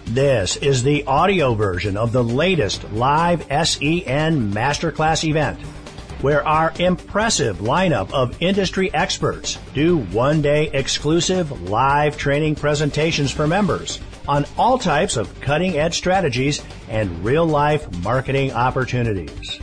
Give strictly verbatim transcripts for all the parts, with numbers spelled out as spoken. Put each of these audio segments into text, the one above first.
This is the audio version of the latest live S E N Masterclass event, where our impressive lineup of industry experts do one-day exclusive live training presentations for members on all types of cutting-edge strategies and real-life marketing opportunities.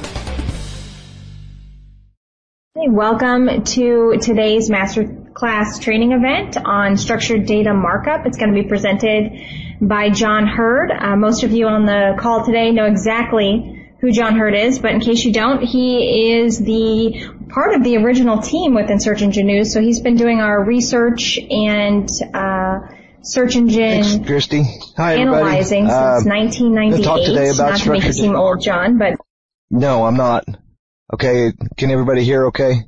Hey, welcome to today's Masterclass training event on structured data markup. It's going to be presented by John Hurd. Uh, most of you on the call today know exactly who John Hurd is, but in case you don't, he is the part of the original team within Search Engine News. So he's been doing our research and uh, search engine Thanks, Christy. Hi, analyzing everybody. since uh, nineteen ninety-eight. Talk today about Not to make you seem old, John, but no, I'm not. Okay, can everybody hear? Okay.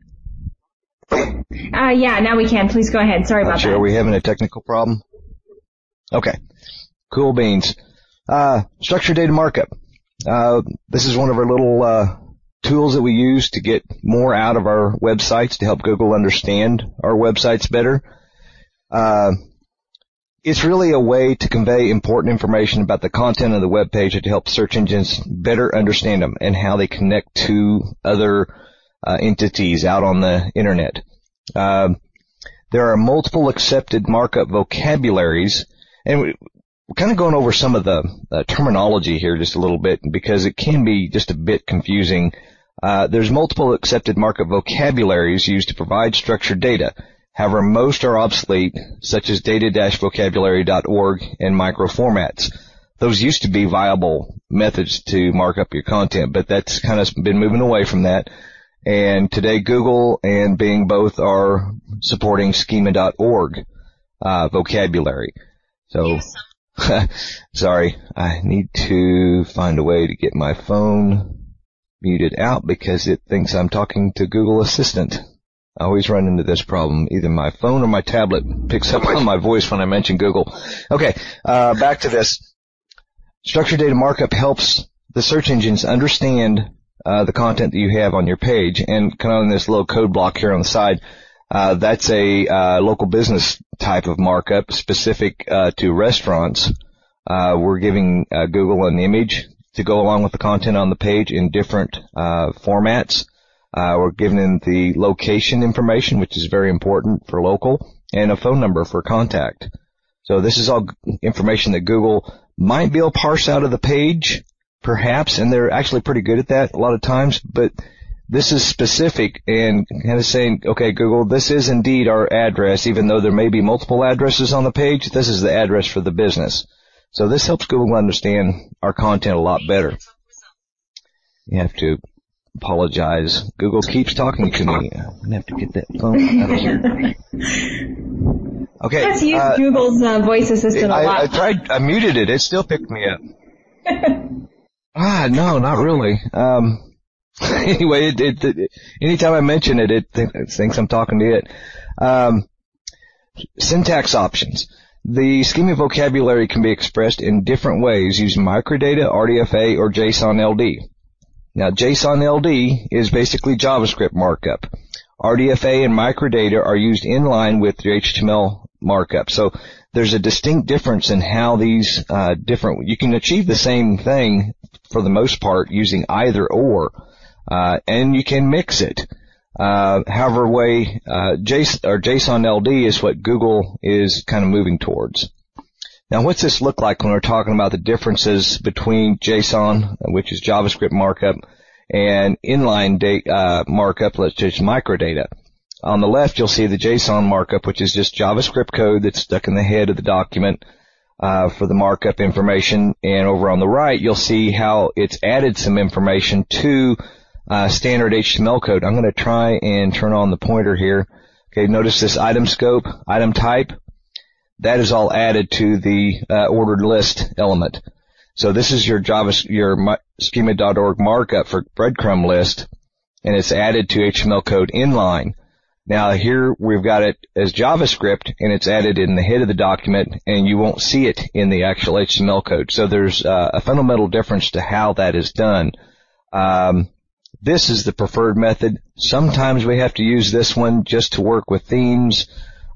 Uh, yeah, now we can. Please go ahead. Sorry about sure, that. Are we having a technical problem? Okay. Cool beans. Uh, structured data markup. Uh, this is one of our little, uh, tools that we use to get more out of our websites to help Google understand our websites better. Uh, it's really a way to convey important information about the content of the web page and to help search engines better understand them and how they connect to other Uh, entities out on the internet. Uh, there are multiple accepted markup vocabularies, and we, we're kind of going over some of the uh, terminology here just a little bit because it can be just a bit confusing. Uh, there's multiple accepted markup vocabularies used to provide structured data. However, most are obsolete, such as data dash vocabulary dot org and microformats. Those used to be viable methods to mark up your content, but that's kind of been moving away from that. And today Google and Bing both are supporting schema dot org uh, vocabulary. So, sorry, I need to find a way to get my phone muted out because it thinks I'm talking to Google Assistant. I always run into this problem. Either my phone or my tablet picks up on my voice when I mention Google. Okay, uh, back to this. Structured data markup helps the search engines understand Uh, the content that you have on your page, and kind of on this little code block here on the side, uh, that's a uh, local business type of markup specific uh, to restaurants. Uh, we're giving uh, Google an image to go along with the content on the page in different uh, formats. Uh, we're giving them the location information, which is very important for local, and a phone number for contact. So this is all information that Google might be able to parse out of the page, perhaps, and they're actually pretty good at that a lot of times, but this is specific and kind of saying, okay, Google, this is indeed our address, even though there may be multiple addresses on the page, this is the address for the business. So this helps Google understand our content a lot better. You have to apologize. Google keeps talking to me. I'm going to have to get that phone out of here. Okay. Let's use uh, Google's uh, voice assistant a I, lot. I tried, I muted it. It still picked me up. Ah, no, not really. Um, anyway, it, it, it, anytime I mention it, it, th- it thinks I'm talking to it. Um, syntax options. The schema vocabulary can be expressed in different ways using microdata, R D F A, or JSON L D. Now, JSON L D is basically JavaScript markup. R D F A and microdata are used in line with the H T M L markup. So there's a distinct difference in how these uh, different, you can achieve the same thing for the most part using either or, uh, and you can mix it. Uh, however way, uh, JSON, or JSON L D is what Google is kind of moving towards. Now what's this look like when we're talking about the differences between JSON, which is JavaScript markup, and inline data, uh, markup, let's just microdata. On the left, you'll see the JSON markup, which is just JavaScript code that's stuck in the head of the document uh, for the markup information. And over on the right, you'll see how it's added some information to uh, standard H T M L code. I'm going to try and turn on the pointer here. Okay, notice this item scope, item type. That is all added to the uh, ordered list element. So this is your Java, your schema dot org markup for breadcrumb list, and it's added to H T M L code inline. Now here we've got it as JavaScript, and it's added in the head of the document, and you won't see it in the actual H T M L code. So there's uh, a fundamental difference to how that is done. Um, this is the preferred method. Sometimes we have to use this one just to work with themes.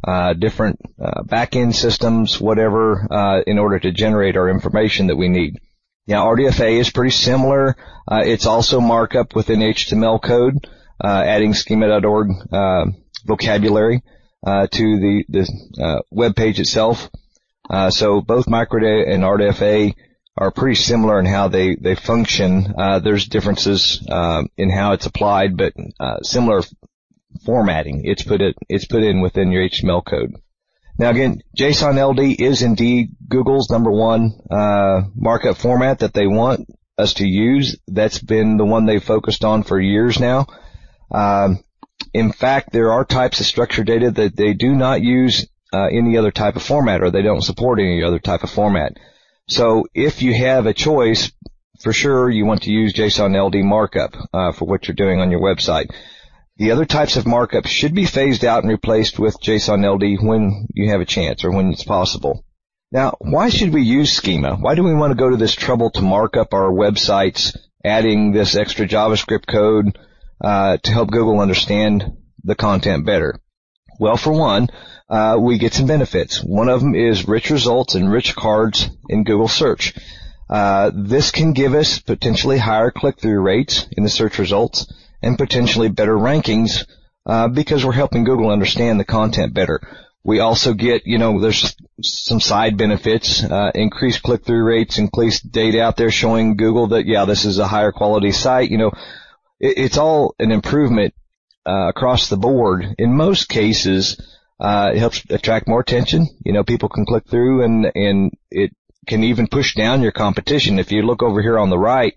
uh, different uh, back-end systems, whatever, uh, in order to generate our information that we need. Now, R D F A is pretty similar. Uh, it's also markup within H T M L code, uh, adding schema dot org uh, vocabulary uh, to the, the uh, web page itself. Uh, so both microdata and R D F A are pretty similar in how they, they function. Uh, there's differences, uh, in how it's applied, but, uh, similar formatting. It's put it, it's put in within your H T M L code. Now again, JSON L D is indeed Google's number one, uh, markup format that they want us to use. That's been the one they've focused on for years now. Um, in fact, there are types of structured data that they do not use, uh, any other type of format, or they don't support any other type of format. So if you have a choice, for sure you want to use JSON L D markup uh, for what you're doing on your website. The other types of markup should be phased out and replaced with JSON L D when you have a chance or when it's possible. Now, why should we use schema? Why do we want to go to this trouble to mark up our websites, adding this extra JavaScript code uh, to help Google understand the content better? Well, for one, uh, we get some benefits. One of them is rich results and rich cards in Google search. Uh, this can give us potentially higher click-through rates in the search results and potentially better rankings, uh, because we're helping Google understand the content better. We also get, you know, there's some side benefits, uh, increased click-through rates, increased data out there showing Google that, yeah, this is a higher quality site. You know, it, it's all an improvement Uh, across the board. In most cases, uh, it helps attract more attention. You know, people can click through and, and it can even push down your competition. If you look over here on the right,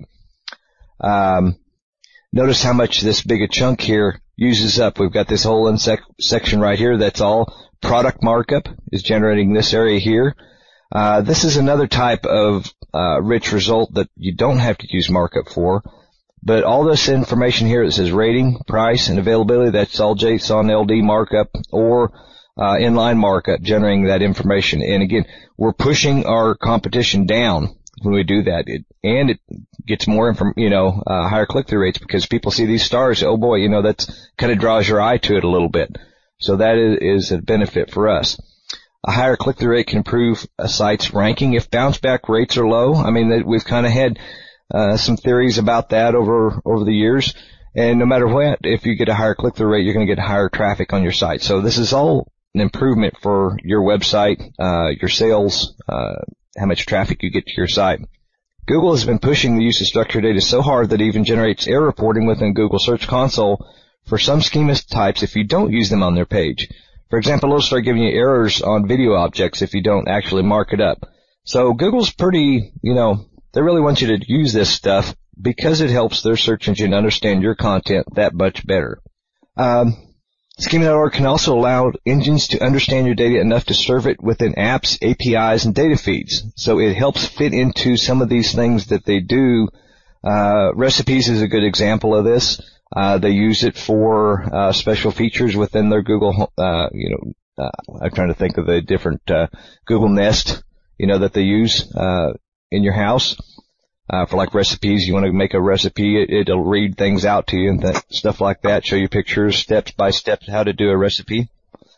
um, notice how much this big a chunk here uses up. We've got this whole insec- section right here that's all product markup is generating this area here. Uh, this is another type of, uh, rich result that you don't have to use markup for. But all this information here that says rating, price, and availability, that's all JSON L D markup or uh, inline markup generating that information. And again, we're pushing our competition down when we do that. It, and it gets more, inform, you know, uh, higher click-through rates because people see these stars. Oh boy, you know, that's kind of draws your eye to it a little bit. So that is, is a benefit for us. A higher click-through rate can improve a site's ranking if bounce-back rates are low. I mean, that we've kind of had Uh, some theories about that over, over the years. And no matter what, if you get a higher click-through rate, you're going to get higher traffic on your site. So this is all an improvement for your website, uh, your sales, uh, how much traffic you get to your site. Google has been pushing the use of structured data so hard that it even generates error reporting within Google Search Console for some schema types if you don't use them on their page. For example, it'll start giving you errors on video objects if you don't actually mark it up. So Google's pretty, you know, they really want you to use this stuff because it helps their search engine understand your content that much better. Um, schema dot org can also allow engines to understand your data enough to serve it within apps, A P Is, and data feeds. So it helps fit into some of these things that they do. Uh, recipes is a good example of this. Uh, they use it for uh, special features within their Google, uh, you know, uh, I'm trying to think of the different uh, Google Nest, you know, that they use uh in your house, uh, for like recipes. You want to make a recipe, it, it'll read things out to you and th- stuff like that, show you pictures, steps by steps, how to do a recipe.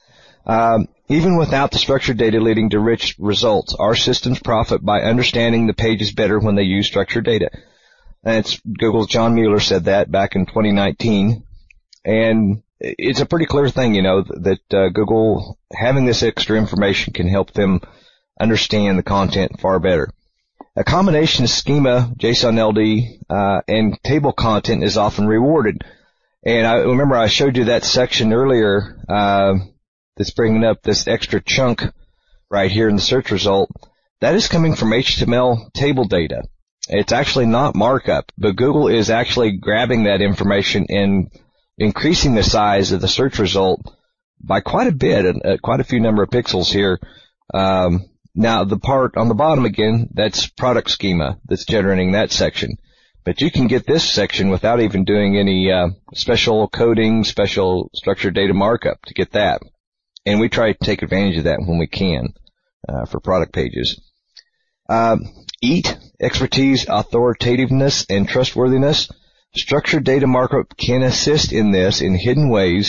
Um, even without the structured data leading to rich results, our systems profit by understanding the pages better when they use structured data. And it's Google's John Mueller said that back in twenty nineteen. And it's a pretty clear thing, you know, that uh, Google having this extra information can help them understand the content far better. A combination of schema, JSON L D, uh, and table content is often rewarded. And I remember I showed you that section earlier, uh, that's bringing up this extra chunk right here in the search result. That is coming from H T M L table data. It's actually not markup, but Google is actually grabbing that information and increasing the size of the search result by quite a bit, uh, quite a few number of pixels here. Um, Now, the part on the bottom again, that's product schema that's generating that section. But you can get this section without even doing any uh, special coding, special structured data markup to get that. And we try to take advantage of that when we can uh, for product pages. Uh, EAT, expertise, authoritativeness, and trustworthiness. Structured data markup can assist in this in hidden ways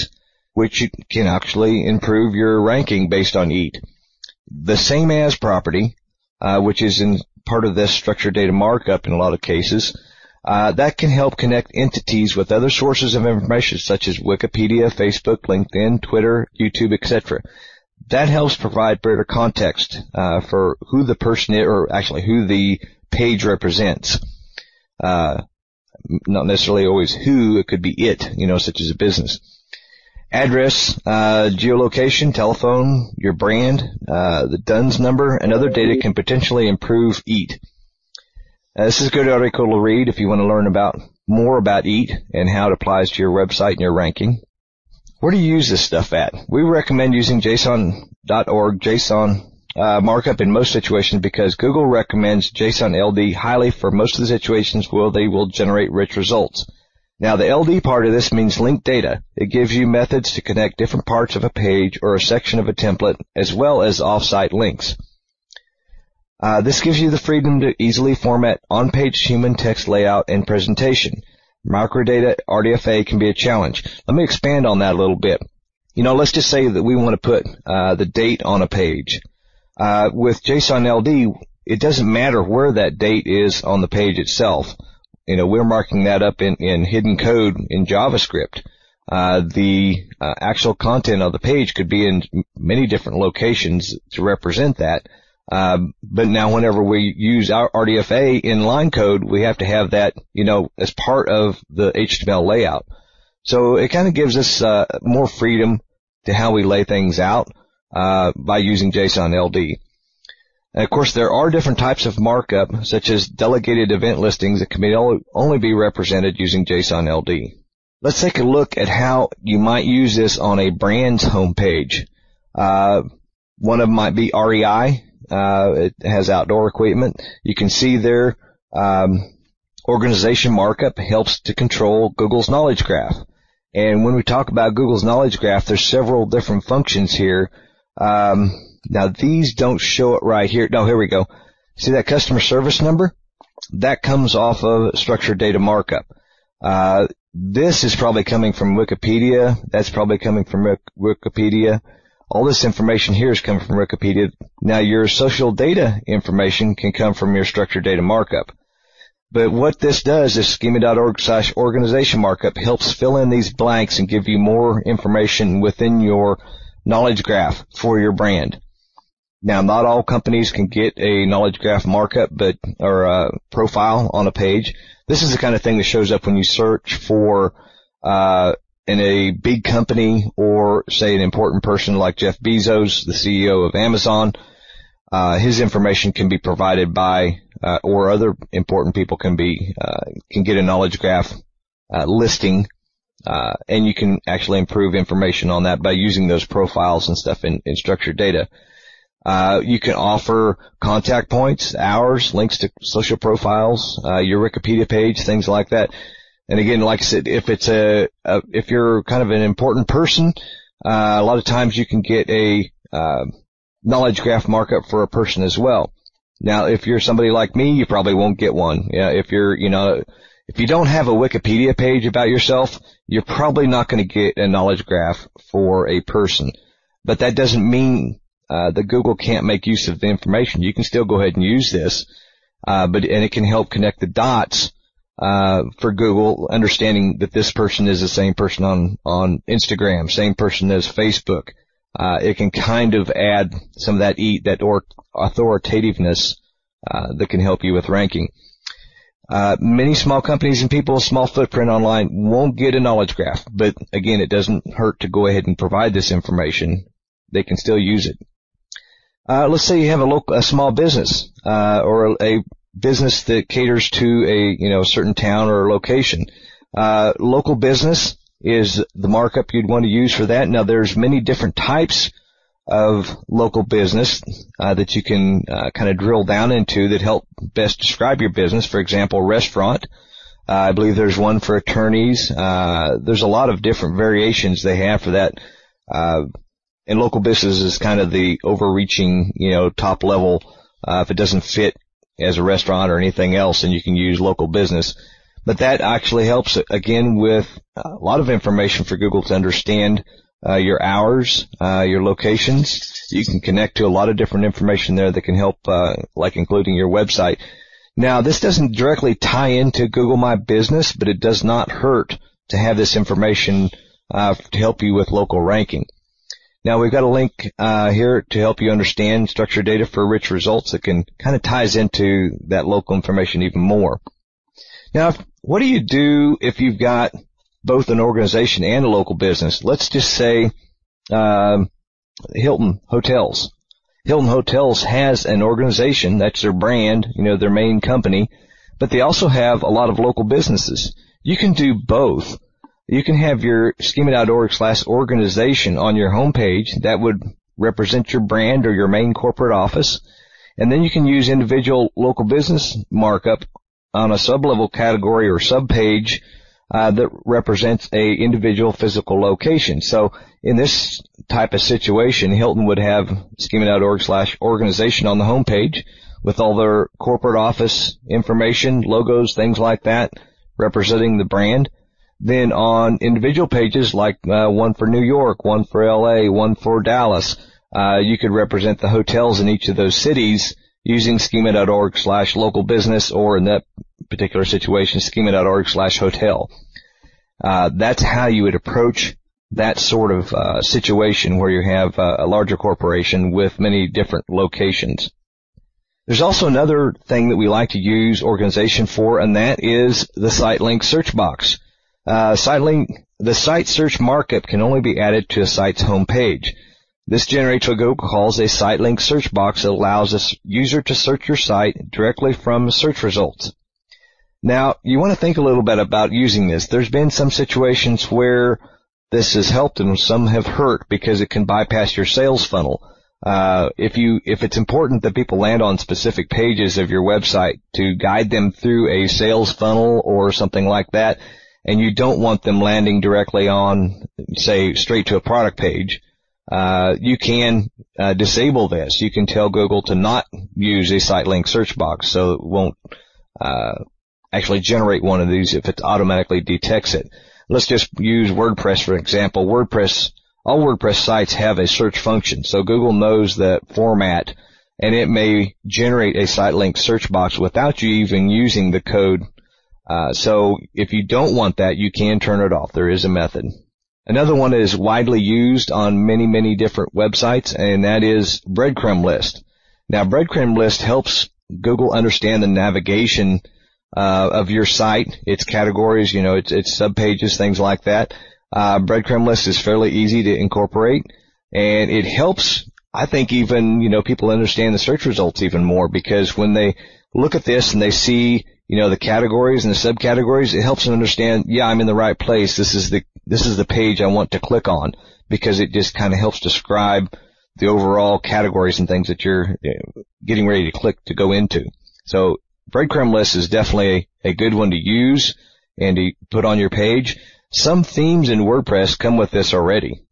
which can actually improve your ranking based on E A T. The same as property, uh, which is in part of this structured data markup in a lot of cases, uh, that can help connect entities with other sources of information such as Wikipedia, Facebook, LinkedIn, Twitter, YouTube, et cetera. That helps provide better context uh, for who the person is, or actually who the page represents. Uh, not necessarily always who, it could be it, you know, such as a business. Address, uh, geolocation, telephone, your brand, uh, the D U N S number, and other data can potentially improve E A T. Uh, this is a good article to read if you want to learn about more about E A T and how it applies to your website and your ranking. Where do you use this stuff at? We recommend using JSON dot org, JSON uh, markup in most situations because Google recommends JSON L D highly for most of the situations where they will generate rich results. Now, the L D part of this means linked data. It gives you methods to connect different parts of a page or a section of a template, as well as off-site links. Uh, this gives you the freedom to easily format on-page human text layout and presentation. Microdata R D F A can be a challenge. Let me expand on that a little bit. You know, let's just say that we want to put uh, the date on a page. Uh, with JSON L D, it doesn't matter where that date is on the page itself. You know, we're marking that up in, in hidden code in JavaScript. Uh, the uh, actual content of the page could be in many different locations to represent that. Uh, but now whenever we use our R D F A in line code, we have to have that, you know, as part of the H T M L layout. So it kind of gives us uh, more freedom to how we lay things out uh, by using JSON L D. And of course, there are different types of markup, such as delegated event listings that can be only be represented using JSON L D. Let's take a look at how you might use this on a brand's homepage. Uh, one of them might be R E I. Uh, it has outdoor equipment. You can see there, um, organization markup helps to control Google's knowledge graph. And when we talk about Google's knowledge graph, there's several different functions here. Um, Now, these don't show it right here. No, here we go. See that customer service number? That comes off of structured data markup. Uh, this is probably coming from Wikipedia. That's probably coming from Wikipedia. All this information here is coming from Wikipedia. Now, your social data information can come from your structured data markup. But what this does is schema dot org slash organization markup helps fill in these blanks and give you more information within your knowledge graph for your brand. Now, not all companies can get a knowledge graph markup, but or a profile on a page. This is the kind of thing that shows up when you search for uh in a big company or, say, an important person like Jeff Bezos, the C E O of Amazon. Uh his information can be provided by uh or other important people can be uh can get a knowledge graph uh listing. Uh, and you can actually improve information on that by using those profiles and stuff in, in structured data. Uh, you can offer contact points, hours, links to social profiles, uh, your Wikipedia page, things like that. And again, like I said, if it's a, a if you're kind of an important person, uh, a lot of times you can get a, uh, knowledge graph markup for a person as well. Now, if you're somebody like me, you probably won't get one. Yeah, if you're, you know, if you don't have a Wikipedia page about yourself, you're probably not going to get a knowledge graph for a person. But that doesn't mean uh, that Google can't make use of the information. You can still go ahead and use this, uh, but and it can help connect the dots uh, for Google, understanding that this person is the same person on on Instagram, same person as Facebook. Uh, it can kind of add some of that e that or authoritativeness uh, that can help you with ranking. Uh, many small companies and people with small footprint online won't get a knowledge graph, but again, it doesn't hurt to go ahead and provide this information. They can still use it. Uh, let's say you have a local, a small business, uh, or a, a business that caters to a, you know, certain town or location. Uh, local business is the markup you'd want to use for that. Now, there's many different types of local business uh, that you can uh, kind of drill down into that help best describe your business. For example, restaurant. Uh, I believe there's one for attorneys. Uh, there's a lot of different variations they have for that. Uh, and local business is kind of the overreaching, you know, top level. Uh, if it doesn't fit as a restaurant or anything else, then you can use local business. But that actually helps, again, with a lot of information for Google to understand uh, your hours, uh, your locations. You can connect to a lot of different information there that can help, uh, like including your website. Now, this doesn't directly tie into Google My Business, but it does not hurt to have this information uh, to help you with local ranking. Now, we've got a link uh, here to help you understand structured data for rich results that can kind of ties into that local information even more. Now, what do you do if you've got both an organization and a local business? Let's just say uh, Hilton Hotels. Hilton Hotels has an organization, that's their brand, you know, their main company, but they also have a lot of local businesses. You can do both. You can have your schema dot org slash organization on your homepage. That would represent your brand or your main corporate office. And then you can use individual local business markup on a sub-level category or sub-page Uh, that represents a individual physical location. So in this type of situation, Hilton would have schema dot org slash organization on the homepage with all their corporate office information, logos, things like that, representing the brand. Then on individual pages like uh, one for New York, one for L A, one for Dallas, uh, you could represent the hotels in each of those cities using schema dot org slash local business, or in that particular situation, schema dot org slash hotel. Uh, that's how you would approach that sort of uh, situation where you have uh, a larger corporation with many different locations. There's also another thing that we like to use organization for, and that is the site link search box. Uh, site link, the site search markup can only be added to a site's homepage. This generates what Google calls a site link search box that allows a user to search your site directly from search results. Now, you want to think a little bit about using this. There's been some situations where this has helped and some have hurt because it can bypass your sales funnel. Uh, if you, if it's important that people land on specific pages of your website to guide them through a sales funnel or something like that, and you don't want them landing directly on, say, straight to a product page, uh, you can uh, disable this. You can tell Google to not use a site link search box so it won't uh actually generate one of these if it automatically detects it. Let's just use WordPress for example. WordPress, all WordPress sites have a search function, so Google knows that format, and it may generate a site link search box without you even using the code. Uh, so if you don't want that, you can turn it off. There is a method. Another one is widely used on many, many different websites, and that is Breadcrumb List. Now, Breadcrumb List helps Google understand the navigation Uh, of your site, its categories, you know, its, its subpages, things like that. Uh, Breadcrumb List is fairly easy to incorporate, and it helps, I think, even, you know, people understand the search results even more, because when they look at this and they see, you know, the categories and the subcategories, it helps them understand, yeah, I'm in the right place. This is the, this is the page I want to click on, because it just kind of helps describe the overall categories and things that you're getting ready to click to go into. So, Breadcrumb List is definitely a, a good one to use and to put on your page. Some themes in WordPress come with this already.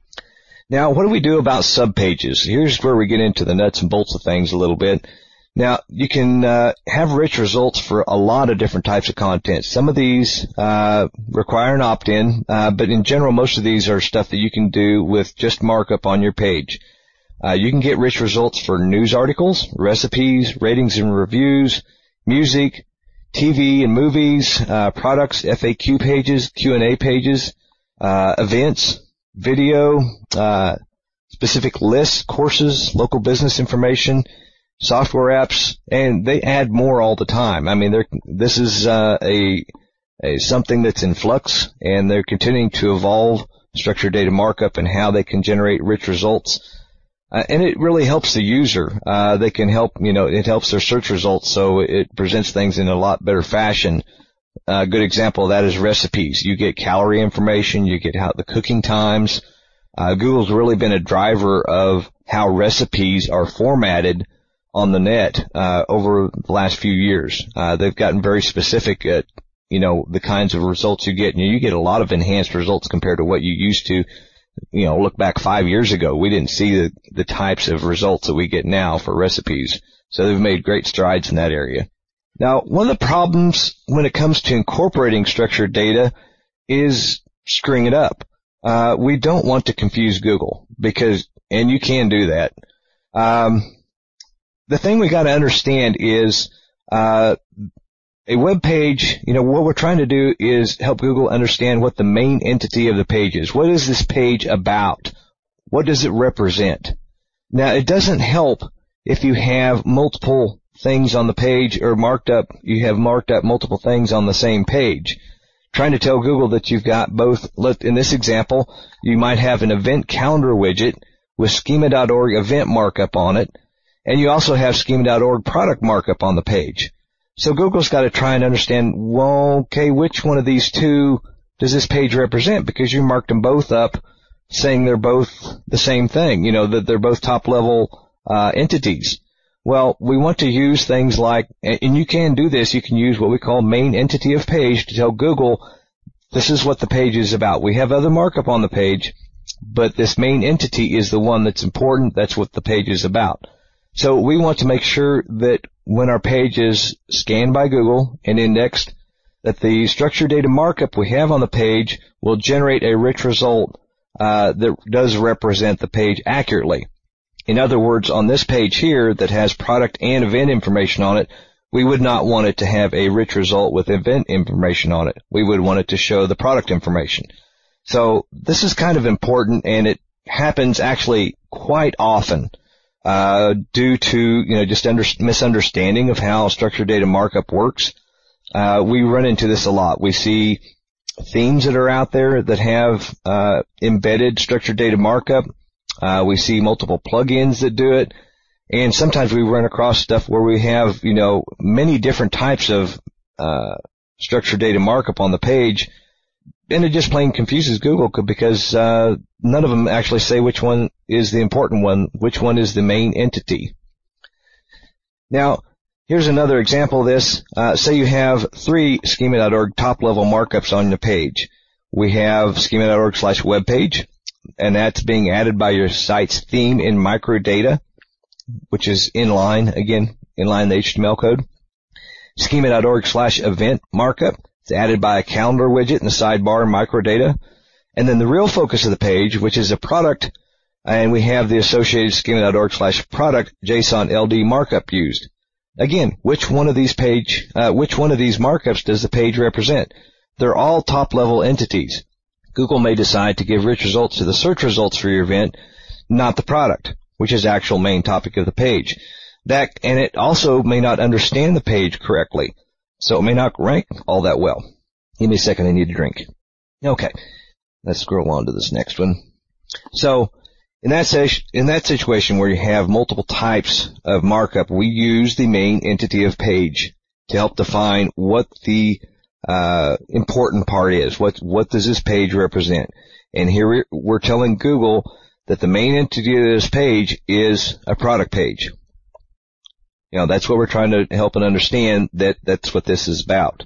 Now, what do we do about subpages? Here's where we get into the nuts and bolts of things a little bit. Now, you can uh, have rich results for a lot of different types of content. Some of these uh, require an opt-in, uh, but in general, most of these are stuff that you can do with just markup on your page. Uh, you can get rich results for news articles, recipes, ratings and reviews, music, T V and movies, uh, products, F A Q pages, Q and A pages, uh, events, video, uh, specific lists, courses, local business information, software apps, and they add more all the time. I mean, they're, this is, uh, a, a, something that's in flux, and they're continuing to evolve structured data markup and how they can generate rich results. Uh, and it really helps the user. Uh, they can help, you know, it helps their search results, so it presents things in a lot better fashion. A good example of that is recipes. You get calorie information, you get how the cooking times. Uh, Google's really been a driver of how recipes are formatted on the net, uh, over the last few years. Uh, they've gotten very specific at, you know, the kinds of results you get. And you get a lot of enhanced results compared to what you used to. You know, look back five years ago, we didn't see the, the types of results that we get now for recipes. So they've made great strides in that area. Now, one of the problems when it comes to incorporating structured data is screwing it up. uh, we don't want to confuse Google because, and you can do that. Um, the thing we got to understand is, uh, a web page, you know, what we're trying to do is help Google understand what the main entity of the page is. What is this page about? What does it represent? Now, it doesn't help if you have multiple things on the page or marked up, you have marked up multiple things on the same page. Trying to tell Google that you've got both, in this example, you might have an event calendar widget with schema dot org event markup on it, and you also have schema dot org product markup on the page. So Google's got to try and understand, well, okay, which one of these two does this page represent? Because you marked them both up saying they're both the same thing, you know, that they're both top-level uh, entities. Well, we want to use things like, and you can do this, you can use what we call main entity of page to tell Google this is what the page is about. We have other markup on the page, but this main entity is the one that's important. That's what the page is about. So we want to make sure that when our page is scanned by Google and indexed, that the structured data markup we have on the page will generate a rich result uh, that does represent the page accurately. In other words, on this page here that has product and event information on it, we would not want it to have a rich result with event information on it. We would want it to show the product information. So this is kind of important, and it happens actually quite often. Uh, due to, you know, just under, misunderstanding of how structured data markup works. Uh, we run into this a lot. We see themes that are out there that have, uh, embedded structured data markup. Uh, we see multiple plugins that do it. And sometimes we run across stuff where we have, you know, many different types of, uh, structured data markup on the page. And it just plain confuses Google because, uh, none of them actually say which one is the important one, which one is the main entity. Now, here's another example of this. Uh, say you have three schema dot org top-level markups on the page. We have schema dot org slash webpage, and that's being added by your site's theme in microdata, which is inline, again, inline the H T M L code. schema dot org slash event markup. It's added by a calendar widget in the sidebar in microdata. And then the real focus of the page, which is a product, and we have the associated schema dot org slash product JSON L D markup used. Again, which one of these page, uh, which one of these markups does the page represent? They're all top-level entities. Google may decide to give rich results to the search results for your event, not the product, which is the actual main topic of the page. That, and it also may not understand the page correctly. So it may not rank all that well. Give me a second, I need a drink. Okay, let's scroll on to this next one. So, in that, in that situation where you have multiple types of markup, we use the main entity of page to help define what the uh important part is. What what does this page represent? And here we're, we're telling Google that the main entity of this page is a product page. You know, that's what we're trying to help and understand, that that's what this is about.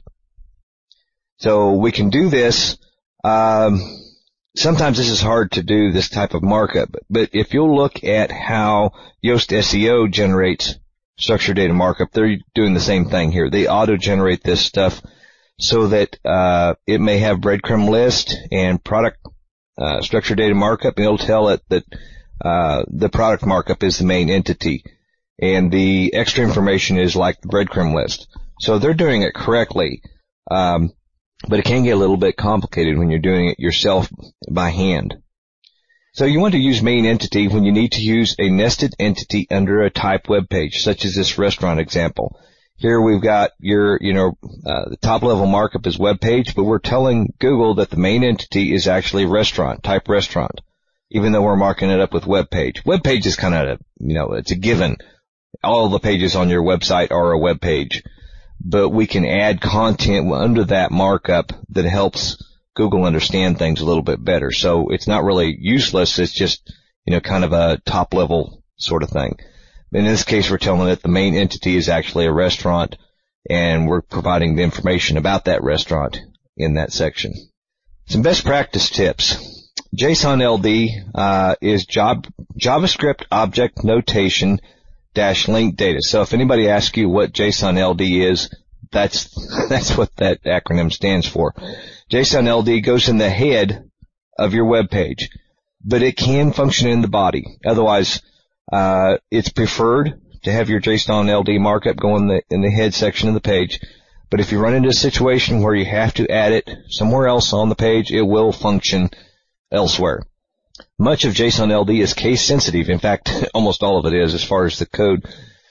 So we can do this. Um, sometimes this is hard to do, this type of markup. But if you'll look at how Yoast S E O generates structured data markup, they're doing the same thing here. They auto-generate this stuff so that uh, it may have breadcrumb list and product uh, structured data markup, and it'll tell it that uh, the product markup is the main entity. And the extra information is like the breadcrumb list. So they're doing it correctly. Um, but it can get a little bit complicated when you're doing it yourself by hand. So you want to use main entity when you need to use a nested entity under a type web page, such as this restaurant example. Here we've got your, you know, uh, the top level markup is web page, but we're telling Google that the main entity is actually restaurant, type restaurant, even though we're marking it up with web page. Web page is kind of, you know, it's a given. All the pages on your website are a web page, but we can add content under that markup that helps Google understand things a little bit better. So it's not really useless. It's just, you know, kind of a top level sort of thing. In this case, we're telling it the main entity is actually a restaurant, and we're providing the information about that restaurant in that section. Some best practice tips. JSON L D uh, is job, JavaScript Object Notation dash linked data. So if anybody asks you what JSON L D is, that's that's what that acronym stands for. JSON L D goes in the head of your web page, but it can function in the body. Otherwise, uh, it's preferred to have your JSON L D markup go in the, in the head section of the page. But if you run into a situation where you have to add it somewhere else on the page, it will function elsewhere. Much of JSON L D is case sensitive. In fact, almost all of it is as far as the code.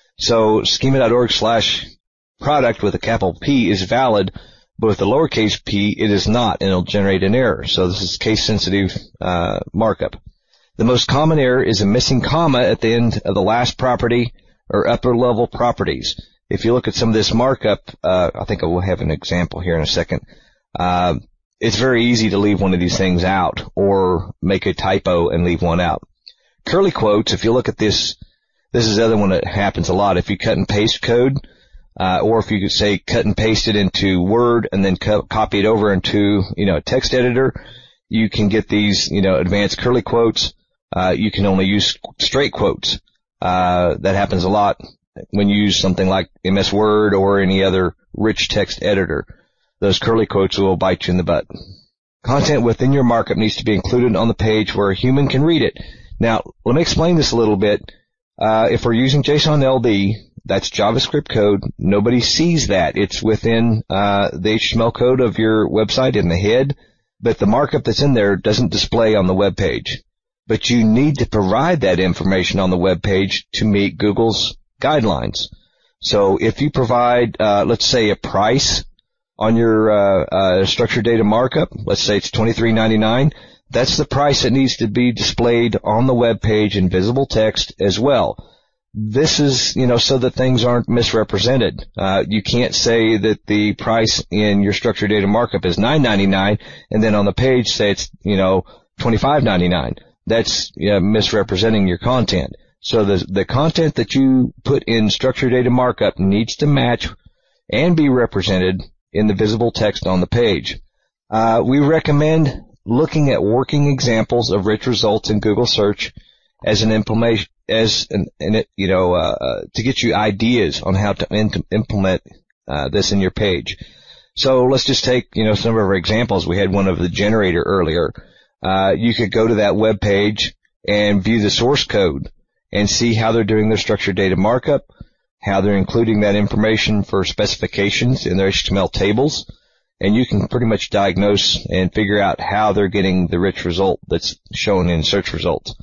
So schema.org slash product with a capital P is valid, but with the lowercase p, it is not, and it'll generate an error. So this is case sensitive uh, markup. The most common error is a missing comma at the end of the last property or upper level properties. If you look at some of this markup, uh, I think I will have an example here in a second. Uh, it's very easy to leave one of these things out or make a typo and leave one out. Curly quotes, if you look at this, this is the other one that happens a lot. If you cut and paste code, uh, or if you could say cut and paste it into Word and then co- copy it over into, you know, a text editor, you can get these, you know, advanced curly quotes. Uh, you can only use straight quotes. Uh, that happens a lot when you use something like M S Word or any other rich text editor. Those curly quotes will bite you in the butt. Content within your markup needs to be included on the page where a human can read it. Now, let me explain this a little bit. Uh, if we're using JSON L D, that's JavaScript code. Nobody sees that. It's within uh, the H T M L code of your website in the head, but the markup that's in there doesn't display on the web page. But you need to provide that information on the web page to meet Google's guidelines. So if you provide, uh, let's say, a price on your uh, uh, structured data markup, let's say it's twenty-three ninety-nine, that's the price that needs to be displayed on the web page in visible text as well. This is, you know, so that things aren't misrepresented. Uh, you can't say that the price in your structured data markup is nine ninety-nine and then on the page say it's, you know, twenty-five ninety-nine. That's you know, misrepresenting your content. So the the content that you put in structured data markup needs to match and be represented in the visible text on the page. Uh, we recommend looking at working examples of rich results in Google search as an implementation, as an, an you know, uh, uh, to get you ideas on how to in- implement uh, this in your page. So let's just take, you know, some of our examples. We had one of the generator earlier. Uh, you could go to that web page and view the source code and see how they're doing their structured data markup, how they're including that information for specifications in their H T M L tables, and you can pretty much diagnose and figure out how they're getting the rich result that's shown in search results.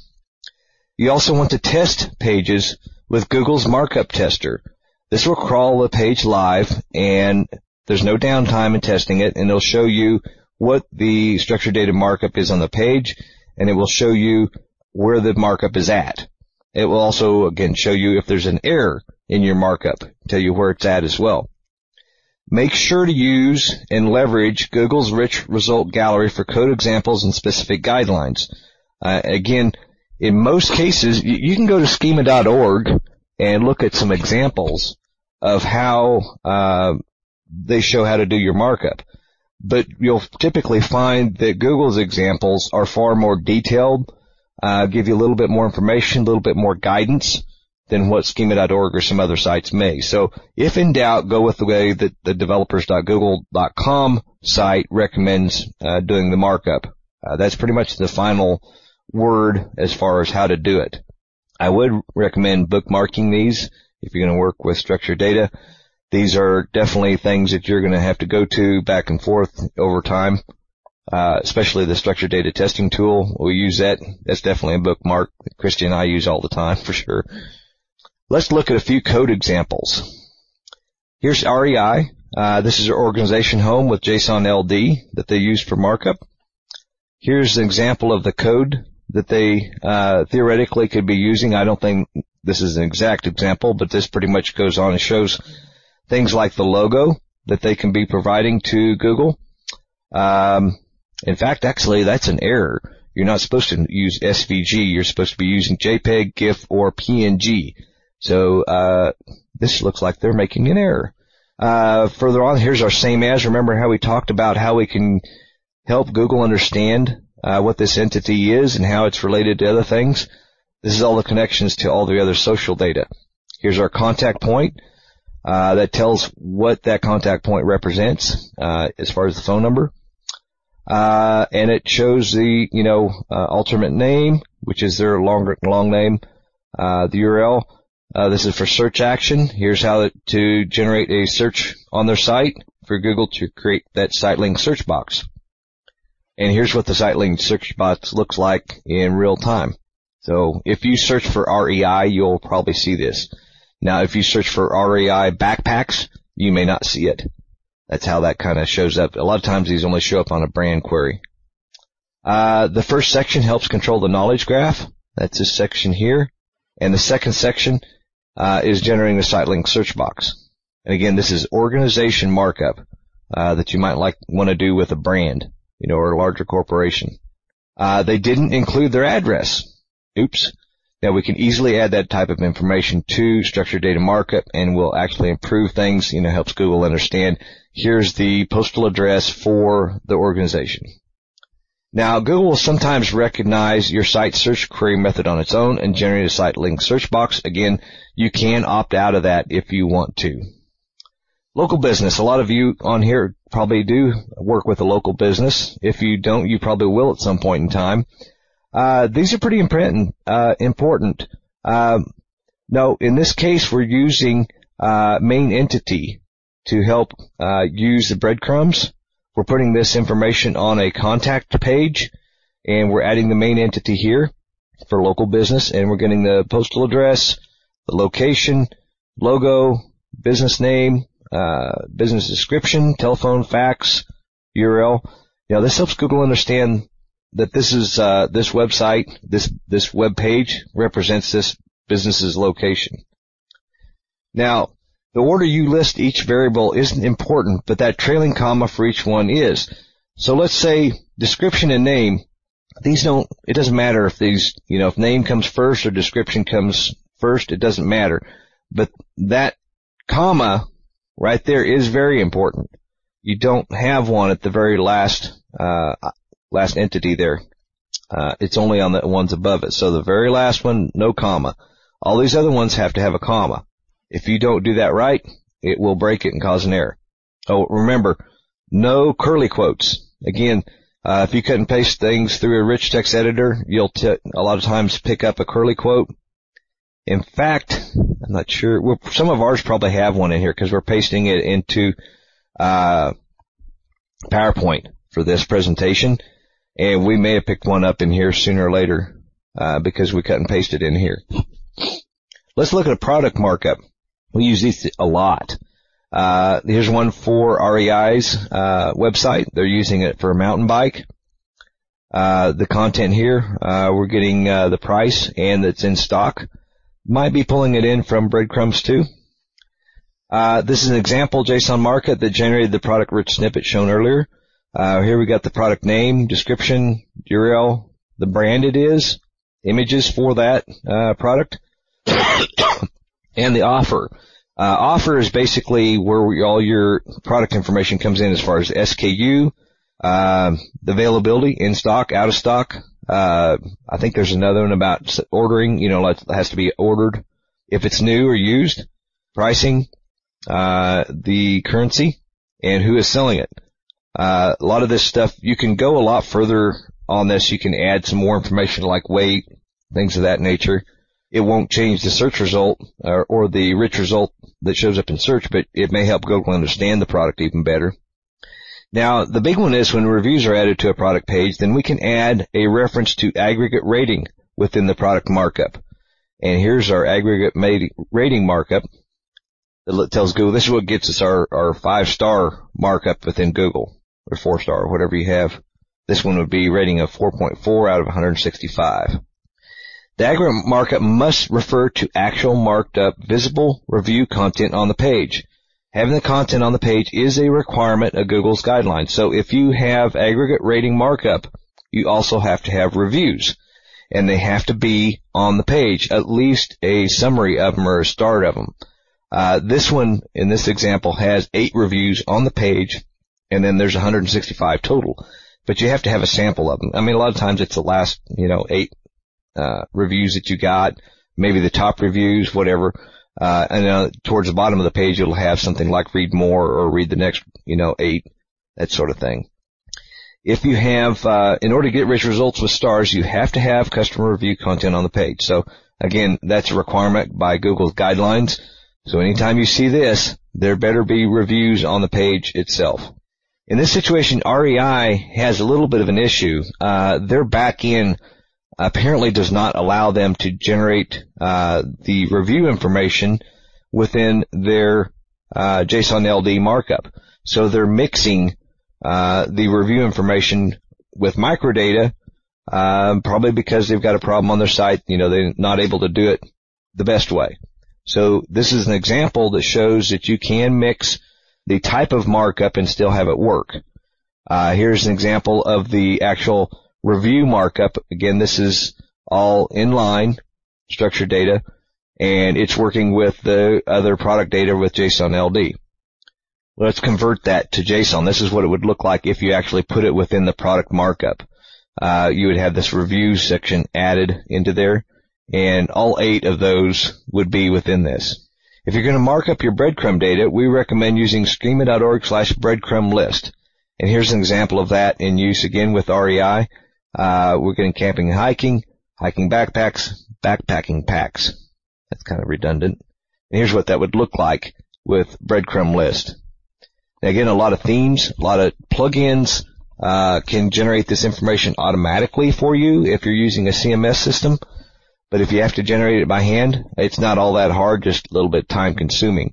You also want to test pages with Google's markup tester. This will crawl the page live, and there's no downtime in testing it, and it'll show you what the structured data markup is on the page, and it will show you where the markup is at. It will also, again, show you if there's an error in your markup, tell you where it's at as well. Make sure to use and leverage Google's rich result gallery for code examples and specific guidelines. Uh, again, in most cases, you, you can go to schema dot org and look at some examples of how uh, they show how to do your markup. But you'll typically find that Google's examples are far more detailed, uh, give you a little bit more information, a little bit more guidance than what schema dot org or some other sites may. So if in doubt, go with the way that the developers dot google dot com site recommends uh, doing the markup. Uh, that's pretty much the final word as far as how to do it. I would recommend bookmarking these if you're going to work with structured data. These are definitely things that you're going to have to go to back and forth over time, uh, especially the structured data testing tool. We use that. That's definitely a bookmark that Christy and I use all the time for sure. Let's look at a few code examples. Here's R E I. Uh, this is their organization home with JSON L D that they use for markup. Here's an example of the code that they uh, theoretically could be using. I don't think this is an exact example, but this pretty much goes on and shows things like the logo that they can be providing to Google. Um, in fact, actually, that's an error. You're not supposed to use S V G. You're supposed to be using JPEG, GIF, or P N G. So uh, this looks like they're making an error. Uh, further on, here's our same as. Remember how we talked about how we can help Google understand uh, what this entity is and how it's related to other things? This is all the connections to all the other social data. Here's our contact point. Uh, that tells what that contact point represents uh, as far as the phone number. Uh, and it shows the, you know, uh, alternate name, which is their longer, long name, uh, the U R L. Uh, this is for search action. Here's how to generate a search on their site for Google to create that site link search box. And here's what the site link search box looks like in real time. So if you search for R E I, you'll probably see this. Now, if you search for R E I backpacks, you may not see it. That's how that kind of shows up. A lot of times these only show up on a brand query. Uh, the first section helps control the knowledge graph. That's this section here. And the second section uh, is generating the site link search box. And again, this is organization markup uh, that you might like want to do with a brand, you know, or a larger corporation. Uh, they didn't include their address. Oops. Now we can easily add that type of information to structured data markup, and will actually improve things, you know, helps Google understand. Here's the postal address for the organization. Now, Google will sometimes recognize your site search query method on its own and generate a site link search box. Again, you can opt out of that if you want to. Local business. A lot of you on here probably do work with a local business. If you don't, you probably will at some point in time. Uh, these are pretty important. Uh, important. Uh, no, in this case, we're using uh, main entity to help uh, use the breadcrumbs. We're putting this information on a contact page, and we're adding the main entity here for local business, and we're getting the postal address, the location, logo, business name, uh, business description, telephone, fax, U R L. Now, this helps Google understand that this is uh, this website, this this web page represents this business's location. Now, the order you list each variable isn't important, but that trailing comma for each one is. So let's say description and name. These don't. It doesn't matter if these, you know, if name comes first or description comes first. It doesn't matter. But that comma right there is very important. You don't have one at the very last uh last entity there. Uh, it's only on the ones above it. So the very last one, no comma. All these other ones have to have a comma. If you don't do that right, it will break it and cause an error. Oh, remember, no curly quotes. Again, uh, if you cut and paste things through a rich text editor, you'll t- a lot of times pick up a curly quote. In fact, I'm not sure. Well, some of ours probably have one in here because we're pasting it into uh PowerPoint for this presentation. And we may have picked one up in here sooner or later uh, because we cut and pasted in here. Let's look at a product markup. We use these a lot. Uh, here's one for R E I's uh, website. They're using it for a mountain bike. Uh, the content here, uh, we're getting uh, the price and it's in stock. Might be pulling it in from breadcrumbs too. Uh, this is an example JSON markup that generated the product rich snippet shown earlier. Uh, here we got the product name, description, U R L, the brand it is, images for that uh, product, and the offer. Uh, offer is basically where we, all your product information comes in as far as S K U, uh, the availability, in stock, out of stock. Uh, I think there's another one about ordering, you know, it has to be ordered if it's new or used, pricing, uh, the currency, and who is selling it. Uh, a lot of this stuff, you can go a lot further on this. You can add some more information like weight, things of that nature. It won't change the search result or, or the rich result that shows up in search, but it may help Google understand the product even better. Now, the big one is when reviews are added to a product page, then we can add a reference to aggregate rating within the product markup. And here's our aggregate rating markup. It tells Google this is what gets us our, our five-star markup within Google. Or four star, or whatever you have. This one would be rating of four point four out of one hundred sixty-five. The aggregate markup must refer to actual marked up visible review content on the page. Having the content on the page is a requirement of Google's guidelines. So if you have aggregate rating markup, you also have to have reviews. And they have to be on the page, at least a summary of them or a start of them. Uh, this one, in this example, has eight reviews on the page. And then there's one hundred sixty-five total. But you have to have a sample of them. I mean, a lot of times it's the last, you know, eight uh reviews that you got, maybe the top reviews, whatever. Uh and uh, towards the bottom of the page, it'll have something like read more or read the next, you know, eight, that sort of thing. if you have, uh, in order to get rich results with stars, you have to have customer review content on the page. So again, that's a requirement by Google's guidelines. So anytime you see this, there better be reviews on the page itself. In this situation, R E I has a little bit of an issue. Uh, their back end apparently does not allow them to generate, uh, the review information within their, uh, JSON L D markup. So they're mixing Uh, the review information with microdata, uh, probably because they've got a problem on their site. You know, they're not able to do it the best way. So this is an example that shows that you can mix the type of markup and still have it work. Uh, here's an example of the actual review markup. Again, this is all inline structured data, and it's working with the other product data with JSON L D. Let's convert that to JSON. This is what it would look like if you actually put it within the product markup. Uh, you would have this review section added into there, and all eight of those would be within this. If you're going to mark up your breadcrumb data, we recommend using schema dot org slash breadcrumb list. And here's an example of that in use again with R E I. Uh, we're getting camping and hiking, hiking backpacks, backpacking packs. That's kind of redundant. And here's what that would look like with breadcrumb list. Now, again, a lot of themes, a lot of plugins uh, can generate this information automatically for you if you're using a C M S system. But if you have to generate it by hand, it's not all that hard, just a little bit time consuming.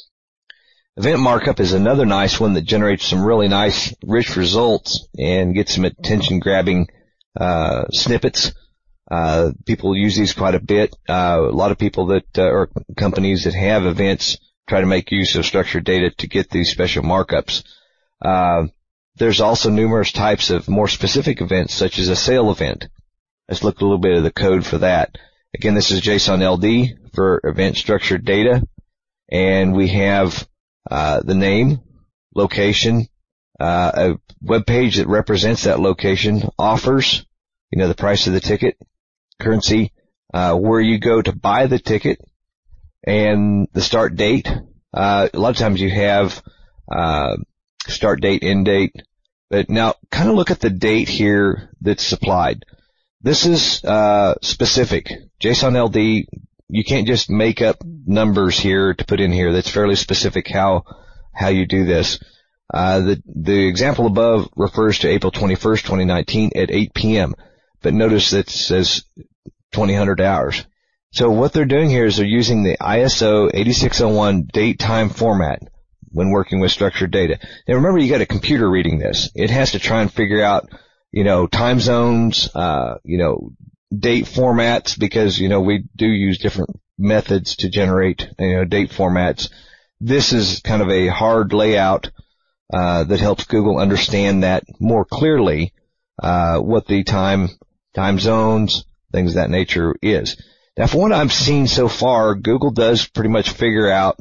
Event markup is another nice one that generates some really nice, rich results and gets some attention-grabbing uh, snippets. Uh, people use these quite a bit. Uh, a lot of people that uh, or companies that have events try to make use of structured data to get these special markups. Uh, there's also numerous types of more specific events, such as a sale event. Let's look at a little bit of the code for that. Again, this is JSON L D for event structured data, and we have uh, the name, location, uh, a web page that represents that location, offers, you know, the price of the ticket, currency, uh, where you go to buy the ticket, and the start date. Uh, a lot of times you have uh, start date, end date. But now kind of look at the date here that's supplied. This is uh, specific. JSON L D, you can't just make up numbers here to put in here. That's fairly specific how how you do this. Uh, the, the example above refers to April twenty-first, twenty nineteen at eight p.m. But notice that it says twenty hundred hours. So what they're doing here is they're using the I S O eighty-six oh one date time format when working with structured data. Now remember, you got a computer reading this. It has to try and figure out, you know, time zones, uh, you know, date formats, because, you know, we do use different methods to generate, you know, date formats. This is kind of a hard layout, uh, that helps Google understand that more clearly, uh, what the time, time zones, things of that nature is. Now, from what I've seen so far, Google does pretty much figure out,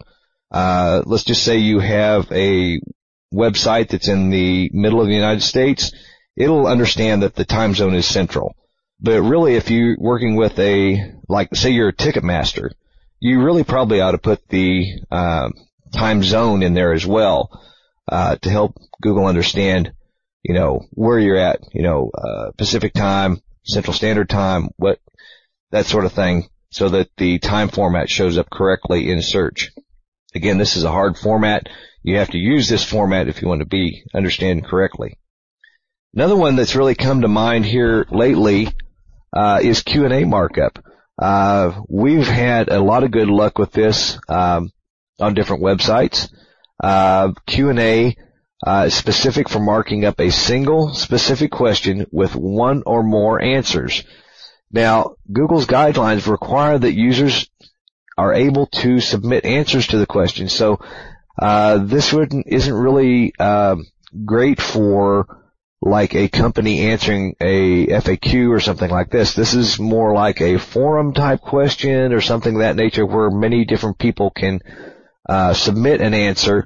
uh, let's just say you have a website that's in the middle of the United States, it'll understand that the time zone is central. But really, if you're working with a, like, say you're a Ticketmaster, you really probably ought to put the, uh, time zone in there as well, uh, to help Google understand, you know, where you're at, you know, uh, Pacific time, Central Standard Time, what, that sort of thing, so that the time format shows up correctly in search. Again, this is a hard format. You have to use this format if you want to be understand correctly. Another one that's really come to mind here lately uh, is Q and A markup. Uh, we've had a lot of good luck with this um, on different websites. Uh, Q and A uh, is specific for marking up a single specific question with one or more answers. Now, Google's guidelines require that users are able to submit answers to the question. So uh, this wouldn't, isn't really uh, great for like a company answering a F A Q or something like this. This is more like a forum type question or something of that nature, where many different people can uh, submit an answer,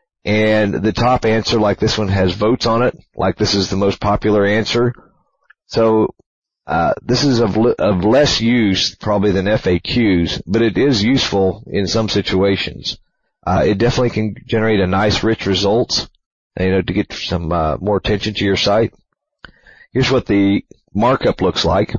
and the top answer, like this one, has votes on it, like this is the most popular answer. So uh this is of, of less use probably than F A Qs, but it is useful in some situations. Uh it definitely can generate a nice rich results, you know, to get some uh, more attention to your site. Here's what the markup looks like.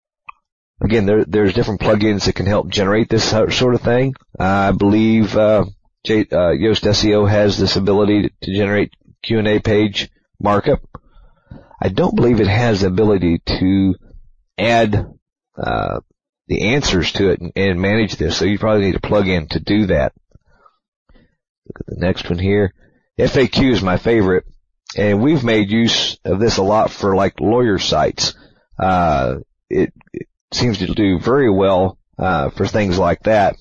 Again, there, there's different plugins that can help generate this sort of thing. Uh, I believe uh, J, uh, Yoast S E O has this ability to, to generate Q and A page markup. I don't believe it has the ability to add uh, the answers to it and, and manage this, so you probably need a plug-in to do that. Look at the next one here. F A Q is my favorite, and we've made use of this a lot for like lawyer sites. Uh, it, it seems to do very well uh, for things like that.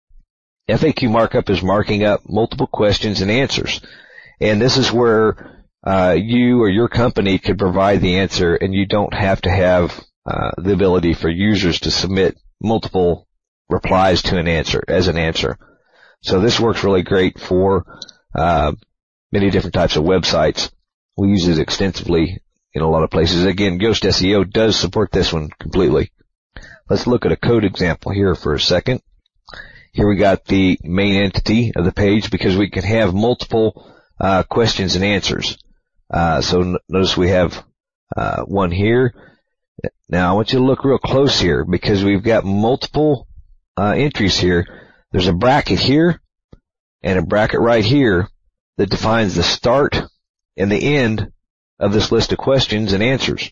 F A Q markup is marking up multiple questions and answers, and this is where uh, you or your company could provide the answer, and you don't have to have uh, the ability for users to submit multiple replies to an answer as an answer. So this works really great for uh, many different types of websites. We use it extensively in a lot of places. Again, Yoast S E O does support this one completely. Let's look at a code example here for a second. Here we got the main entity of the page because we can have multiple uh, questions and answers. Uh, so n- notice we have uh, one here. Now I want you to look real close here because we've got multiple uh, entries here. There's a bracket here and a bracket right here that defines the start and the end of this list of questions and answers.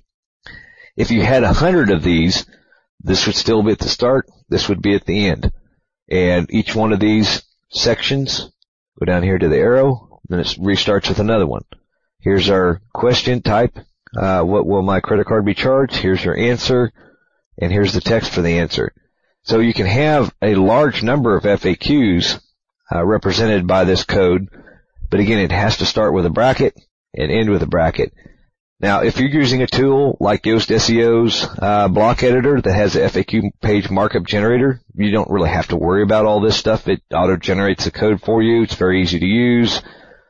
If you had a hundred of these, this would still be at the start, this would be at the end. And each one of these sections, go down here to the arrow, then it restarts with another one. Here's our question type. Uh, what will my credit card be charged? Here's your answer, and here's the text for the answer. So you can have a large number of F A Qs uh, represented by this code, but again, it has to start with a bracket and end with a bracket. Now, if you're using a tool like Yoast S E O's uh, block editor that has the F A Q page markup generator, you don't really have to worry about all this stuff. It auto-generates the code for you. It's very easy to use.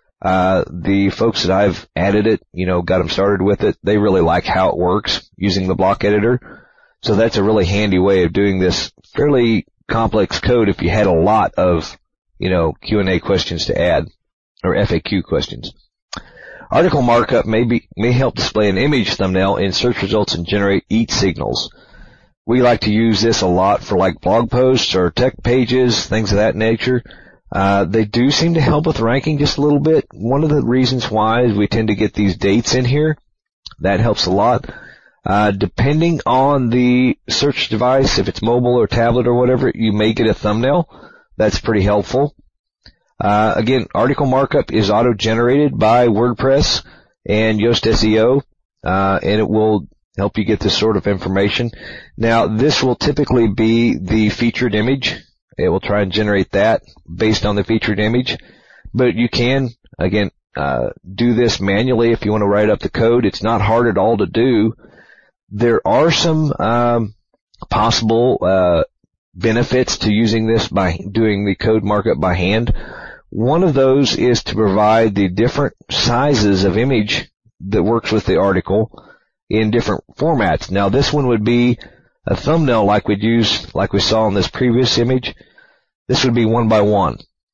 Uh, the folks that I've added it, you know, got them started with it, they really like how it works using the block editor. So that's a really handy way of doing this fairly complex code if you had a lot of, you know, Q and A questions to add, or F A Q questions. Article markup may be, may help display an image thumbnail in search results and generate eat signals. We like to use this a lot for like blog posts or tech pages, things of that nature. Uh, they do seem to help with ranking just a little bit. One of the reasons why is we tend to get these dates in here. That helps a lot. Uh, depending on the search device, if it's mobile or tablet or whatever, you may get a thumbnail. That's pretty helpful. Uh, again, article markup is auto-generated by WordPress and Yoast S E O, uh, and it will help you get this sort of information. Now, this will typically be the featured image. It will try and generate that based on the featured image. But you can, again, uh, do this manually if you want to write up the code. It's not hard at all to do. There are some um, possible uh, benefits to using this by doing the code markup by hand. One of those is to provide the different sizes of image that works with the article in different formats. Now, this one would be a thumbnail like we'd use, like we saw in this previous image. This would be one by one.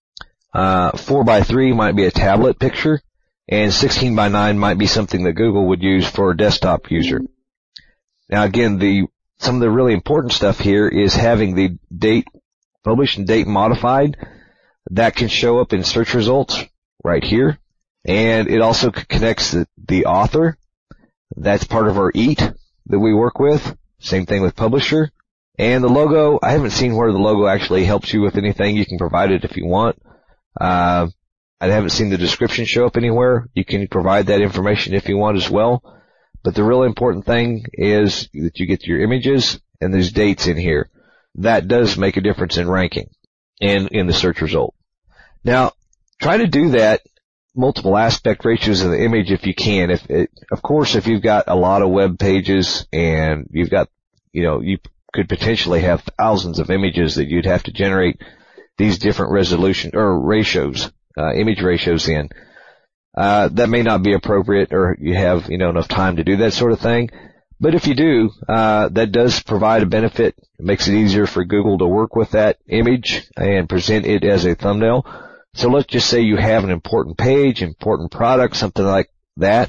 Uh, four by three might be a tablet picture, and sixteen by nine might be something that Google would use for a desktop user. Now, again, the some of the really important stuff here is having the date published and date modified. That can show up in search results right here. And it also connects the, the author. That's part of our eat that we work with. Same thing with publisher. And the logo, I haven't seen where the logo actually helps you with anything. You can provide it if you want. Uh, I haven't seen the description show up anywhere. You can provide that information if you want as well. But the really important thing is that you get your images and there's dates in here. That does make a difference in ranking and in the search result. Now, try to do that multiple aspect ratios of the image if you can. If it, of course, if you've got a lot of web pages and you've got, you know, you could potentially have thousands of images that you'd have to generate these different resolution or ratios, uh, image ratios in. Uh, that may not be appropriate, or you have, you know, enough time to do that sort of thing. But if you do, uh, that does provide a benefit. It makes it easier for Google to work with that image and present it as a thumbnail. So let's just say you have an important page, important product, something like that,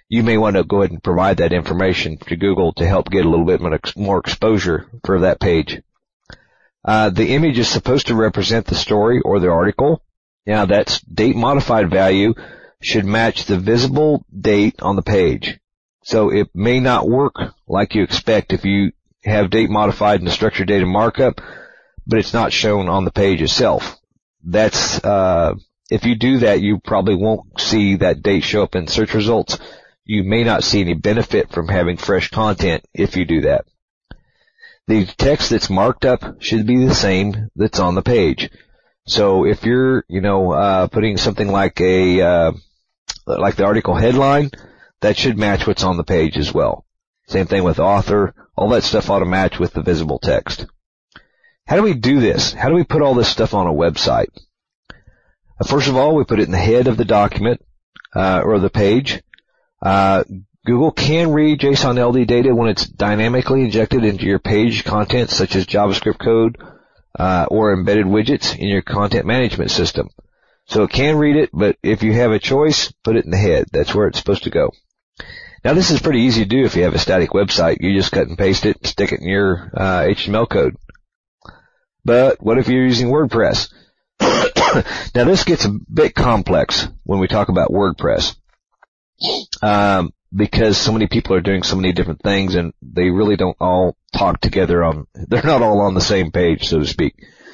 you may want to go ahead and provide that information to Google to help get a little bit more exposure for that page. Uh, the image is supposed to represent the story or the article. Now, that's date modified value should match the visible date on the page. So it may not work like you expect if you have date modified in the structured data markup, but it's not shown on the page itself. That's, uh, if you do that, you probably won't see that date show up in search results. You may not see any benefit from having fresh content if you do that. The text that's marked up should be the same that's on the page. So if you're, you know, uh, putting something like a, uh, like the article headline, that should match what's on the page as well. Same thing with author. All that stuff ought to match with the visible text. How do we do this? How do we put all this stuff on a website? First of all, we put it in the head of the document, uh, or the page. Uh, Google can read JSON L D data when it's dynamically injected into your page content, such as JavaScript code, uh, or embedded widgets in your content management system. So it can read it, but if you have a choice, put it in the head. That's where it's supposed to go. Now, this is pretty easy to do if you have a static website. You just cut and paste it, stick it in your uh, H T M L code. But what if you're using WordPress? Now, this gets a bit complex when we talk about WordPress, um, because so many people are doing so many different things, and they really don't all talk together on, they're not all on the same page, so to speak.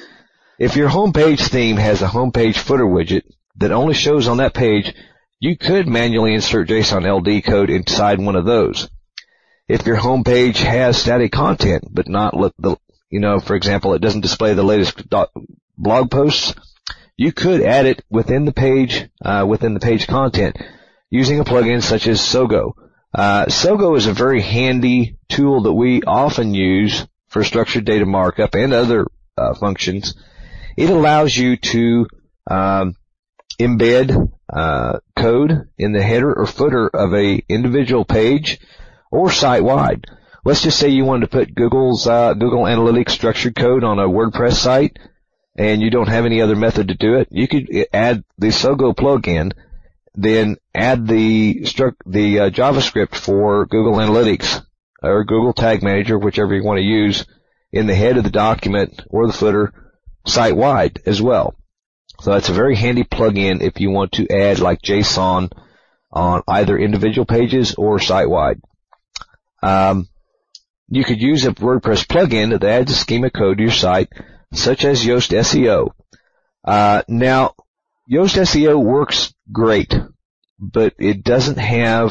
If your homepage theme has a homepage footer widget that only shows on that page, you could manually insert JSON L D code inside one of those. If your homepage has static content, but not let the, you know, for example, it doesn't display the latest blog posts, you could add it within the page, uh, within the page content using a plugin such as Sogo. Uh, Sogo is a very handy tool that we often use for structured data markup and other uh, functions. It allows you to um, embed uh, code in the header or footer of a individual page or site-wide. Let's just say you wanted to put Google's uh, Google Analytics structured code on a WordPress site, and you don't have any other method to do it. You could add the Sogo plugin, then add the stru- the uh, JavaScript for Google Analytics or Google Tag Manager, whichever you want to use, in the head of the document or the footer site-wide as well. So that's a very handy plugin if you want to add like JSON on either individual pages or site-wide. Um, you could use a WordPress plugin that adds a schema code to your site, such as Yoast S E O. Uh, now, Yoast S E O works great, but it doesn't have,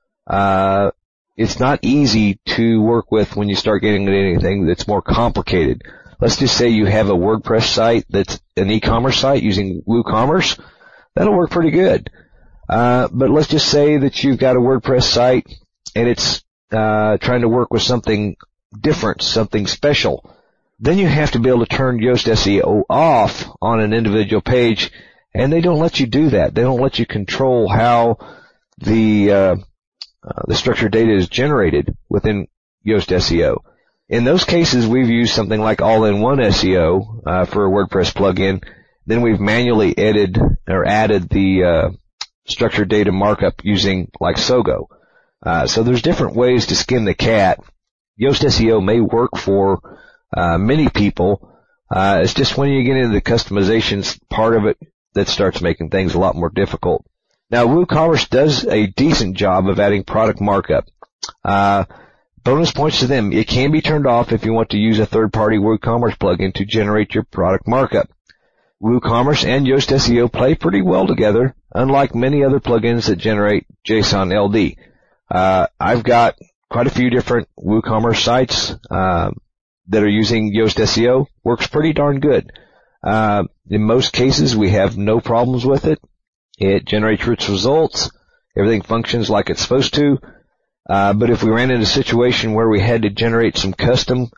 uh, it's not easy to work with when you start getting into anything that's more complicated. Let's just say you have a WordPress site that's an e-commerce site using WooCommerce. That'll work pretty good. Uh, but let's just say that you've got a WordPress site and it's, uh, trying to work with something different, something special. Then you have to be able to turn Yoast S E O off on an individual page, and they don't let you do that. They don't let you control how the, uh, uh the structured data is generated within Yoast S E O. In those cases, we've used something like All-in-One S E O uh, for a WordPress plugin. Then we've manually edited or added the uh, structured data markup using like Sogo. Uh, so there's different ways to skin the cat. Yoast S E O may work for uh, many people. Uh, it's just when you get into the customizations part of it that starts making things a lot more difficult. Now, WooCommerce does a decent job of adding product markup. Uh, Bonus points to them. It can be turned off if you want to use a third-party WooCommerce plugin to generate your product markup. WooCommerce and Yoast S E O play pretty well together, unlike many other plugins that generate JSON L D. Uh, I've got quite a few different WooCommerce sites uh, that are using Yoast S E O. Works pretty darn good. Uh, in most cases, we have no problems with it. It generates its results. Everything functions like it's supposed to. Uh, but if we ran into a situation where we had to generate some custom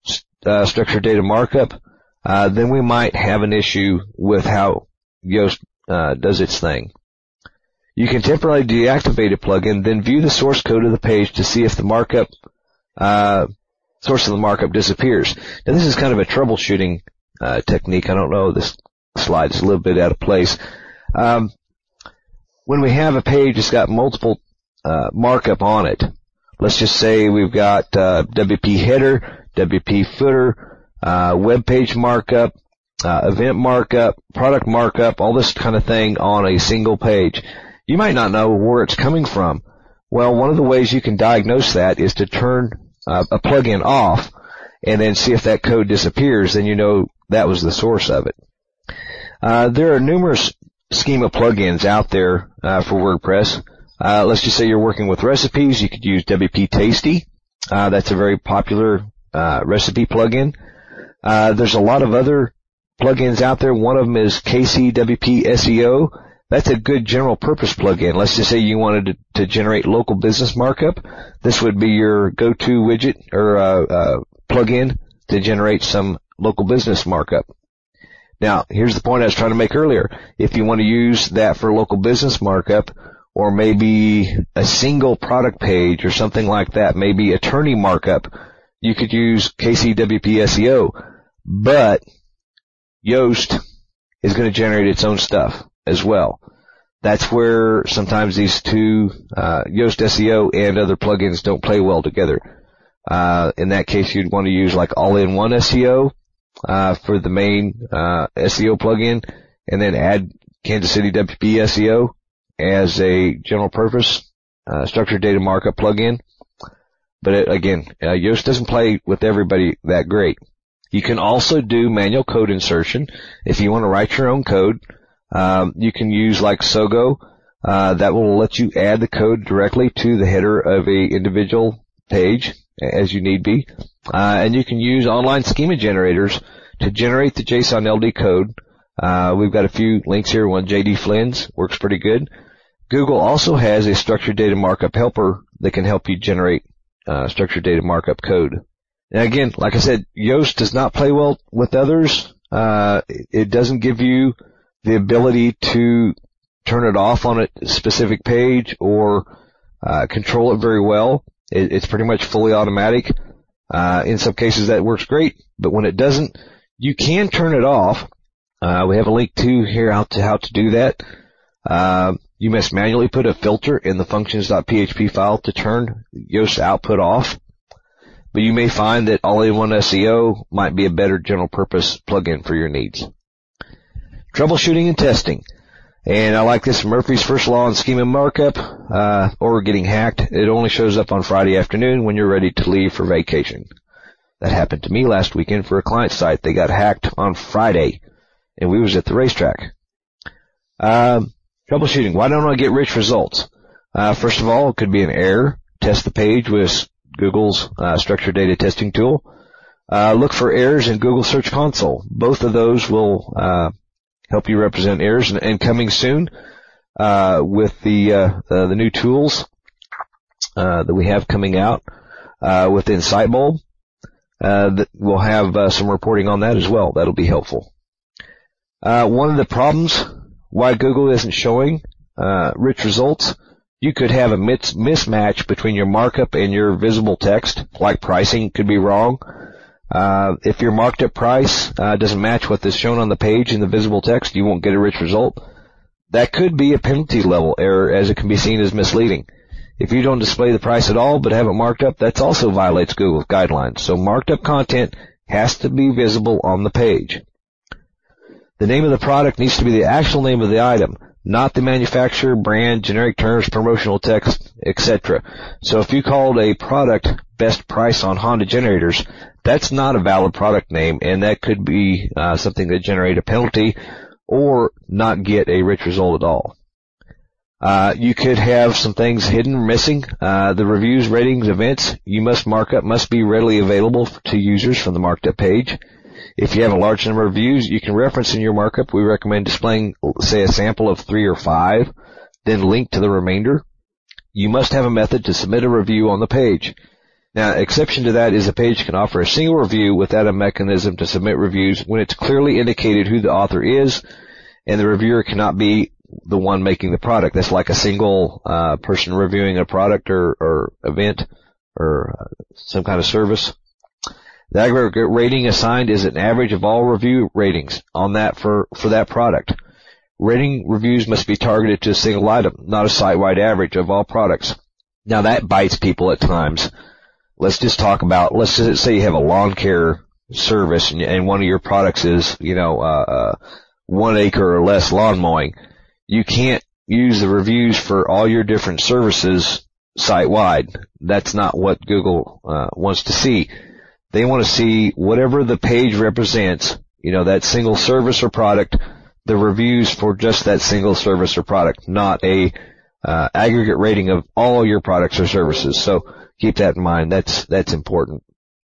uh, structured data markup, uh, then we might have an issue with how Yoast uh, does its thing. You can temporarily deactivate a plugin, then view the source code of the page to see if the markup, uh, source of the markup disappears. Now, this is kind of a troubleshooting uh, technique. I don't know, this slide is a little bit out of place. Um, when we have a page that's got multiple uh, markup on it. Let's just say we've got uh, W P header, W P footer, uh, web page markup, uh, event markup, product markup, all this kind of thing on a single page. You might not know where it's coming from. Well, one of the ways you can diagnose that is to turn uh, a plugin off and then see if that code disappears. Then you know that was the source of it. Uh, there are numerous schema plugins out there uh, for WordPress. Uh, let's just say you're working with recipes. You could use W P Tasty. Uh, that's a very popular uh, recipe plugin. Uh, there's a lot of other plugins out there. One of them is K C W P S E O. That's a good general purpose plugin. Let's just say you wanted to, to generate local business markup. This would be your go-to widget or uh, uh, plugin to generate some local business markup. Now, here's the point I was trying to make earlier. If you want to use that for local business markup, or maybe a single product page or something like that, maybe attorney markup, you could use K C W P S E O. But Yoast is going to generate its own stuff as well. That's where sometimes these two, uh, Yoast S E O and other plugins don't play well together. Uh, in that case, you'd want to use like all-in-one S E O, uh, for the main, uh, S E O plugin, and then add Kansas City W P S E O as a general purpose, uh, structured data markup plugin. But it, again, uh, Yoast doesn't play with everybody that great. You can also do manual code insertion. If you want to write your own code, um, you can use like Sogo. Uh, that will let you add the code directly to the header of a individual page as you need be. Uh, and you can use online schema generators to generate the JSON L D code. Uh, we've got a few links here. One, J D Flynn's, works pretty good. Google also has a structured data markup helper that can help you generate uh, structured data markup code. And again, like I said, Yoast does not play well with others. Uh, it doesn't give you the ability to turn it off on a specific page or uh, control it very well. It, it's pretty much fully automatic. Uh, in some cases that works great, but when it doesn't, you can turn it off. Uh, we have a link to here how to how to do that. Uh, you must manually put a filter in the functions.php file to turn Yoast output off. But you may find that all-in-one S E O might be a better general purpose plugin for your needs. Troubleshooting and testing. And I like this Murphy's First Law on schema markup, uh, or getting hacked. It only shows up on Friday afternoon when you're ready to leave for vacation. That happened to me last weekend for a client site. They got hacked on Friday, and we was at the racetrack. Um, troubleshooting. Why don't I get rich results? Uh, first of all, it could be an error. Test the page with Google's uh, structured data testing tool. Uh, look for errors in Google Search Console. Both of those will uh, help you represent errors. And, and coming soon uh, with the uh, uh, the new tools uh, that we have coming out uh, within SiteBulb, uh, that we'll have uh, some reporting on that as well. That'll be helpful. Uh, one of the problems why Google isn't showing uh, rich results, you could have a mis- mismatch between your markup and your visible text, like pricing could be wrong. Uh, if your marked up price uh, doesn't match what is shown on the page in the visible text, you won't get a rich result. That could be a penalty level error, as it can be seen as misleading. If you don't display the price at all but have it marked up, that also violates Google's guidelines. So marked up content has to be visible on the page. The name of the product needs to be the actual name of the item, not the manufacturer, brand, generic terms, promotional text, et cetera. So if you called a product Best Price on Honda Generators, that's not a valid product name, and that could be uh, something that generate a penalty or not get a rich result at all. Uh, you could have some things hidden or missing. Uh, the reviews, ratings, events you must mark up must be readily available to users from the marked up page. If you have a large number of views, you can reference in your markup. We recommend displaying, say, a sample of three or five, then link to the remainder. You must have a method to submit a review on the page. Now, exception to that is a page can offer a single review without a mechanism to submit reviews when it's clearly indicated who the author is, and the reviewer cannot be the one making the product. That's like a single uh, person reviewing a product or, or event or uh, some kind of service. The aggregate rating assigned is an average of all review ratings on that for, for that product. Rating reviews must be targeted to a single item, not a site-wide average of all products. Now that bites people at times. Let's just talk about, let's just say you have a lawn care service and, and one of your products is, you know, uh, uh, one acre or less lawn mowing. You can't use the reviews for all your different services site-wide. That's not what Google uh, wants to see. They want to see whatever the page represents, you know, that single service or product, the reviews for just that single service or product, not a uh, aggregate rating of all your products or services. So keep that in mind. That's that's important.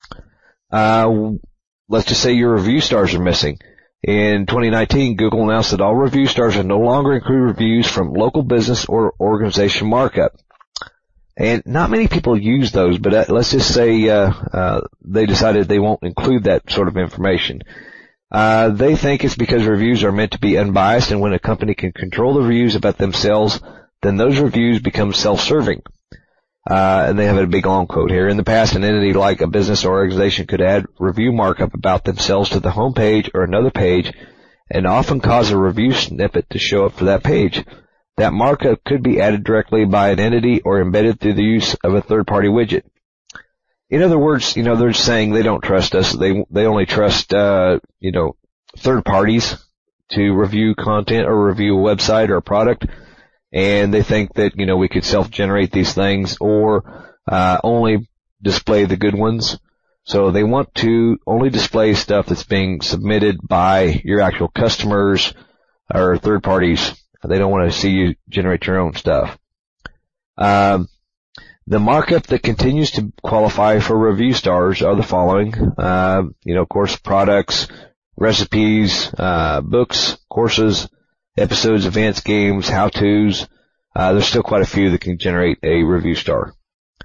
Uh, let's just say your review stars are missing. In twenty nineteen, Google announced that all review stars will no longer include reviews from local business or organization markup. And not many people use those, but uh, let's just say uh, uh they decided they won't include that sort of information. Uh They think it's because reviews are meant to be unbiased, and when a company can control the reviews about themselves, then those reviews become self-serving. Uh and they have a big long quote here. In the past, an entity like a business or organization could add review markup about themselves to the home page or another page and often cause a review snippet to show up for that page. That markup could be added directly by an entity or embedded through the use of a third-party widget. In other words, you know, they're saying they don't trust us. They they only trust, uh, you know, third parties to review content or review a website or a product. And they think that, you know, we could self-generate these things or uh only display the good ones. So they want to only display stuff that's being submitted by your actual customers or third parties. They don't want to see you generate your own stuff. Um, the markup that continues to qualify for review stars are the following. Uh, you know, of course, products, recipes, uh, books, courses, episodes, events, games, how-tos. Uh, there's still quite a few that can generate a review star.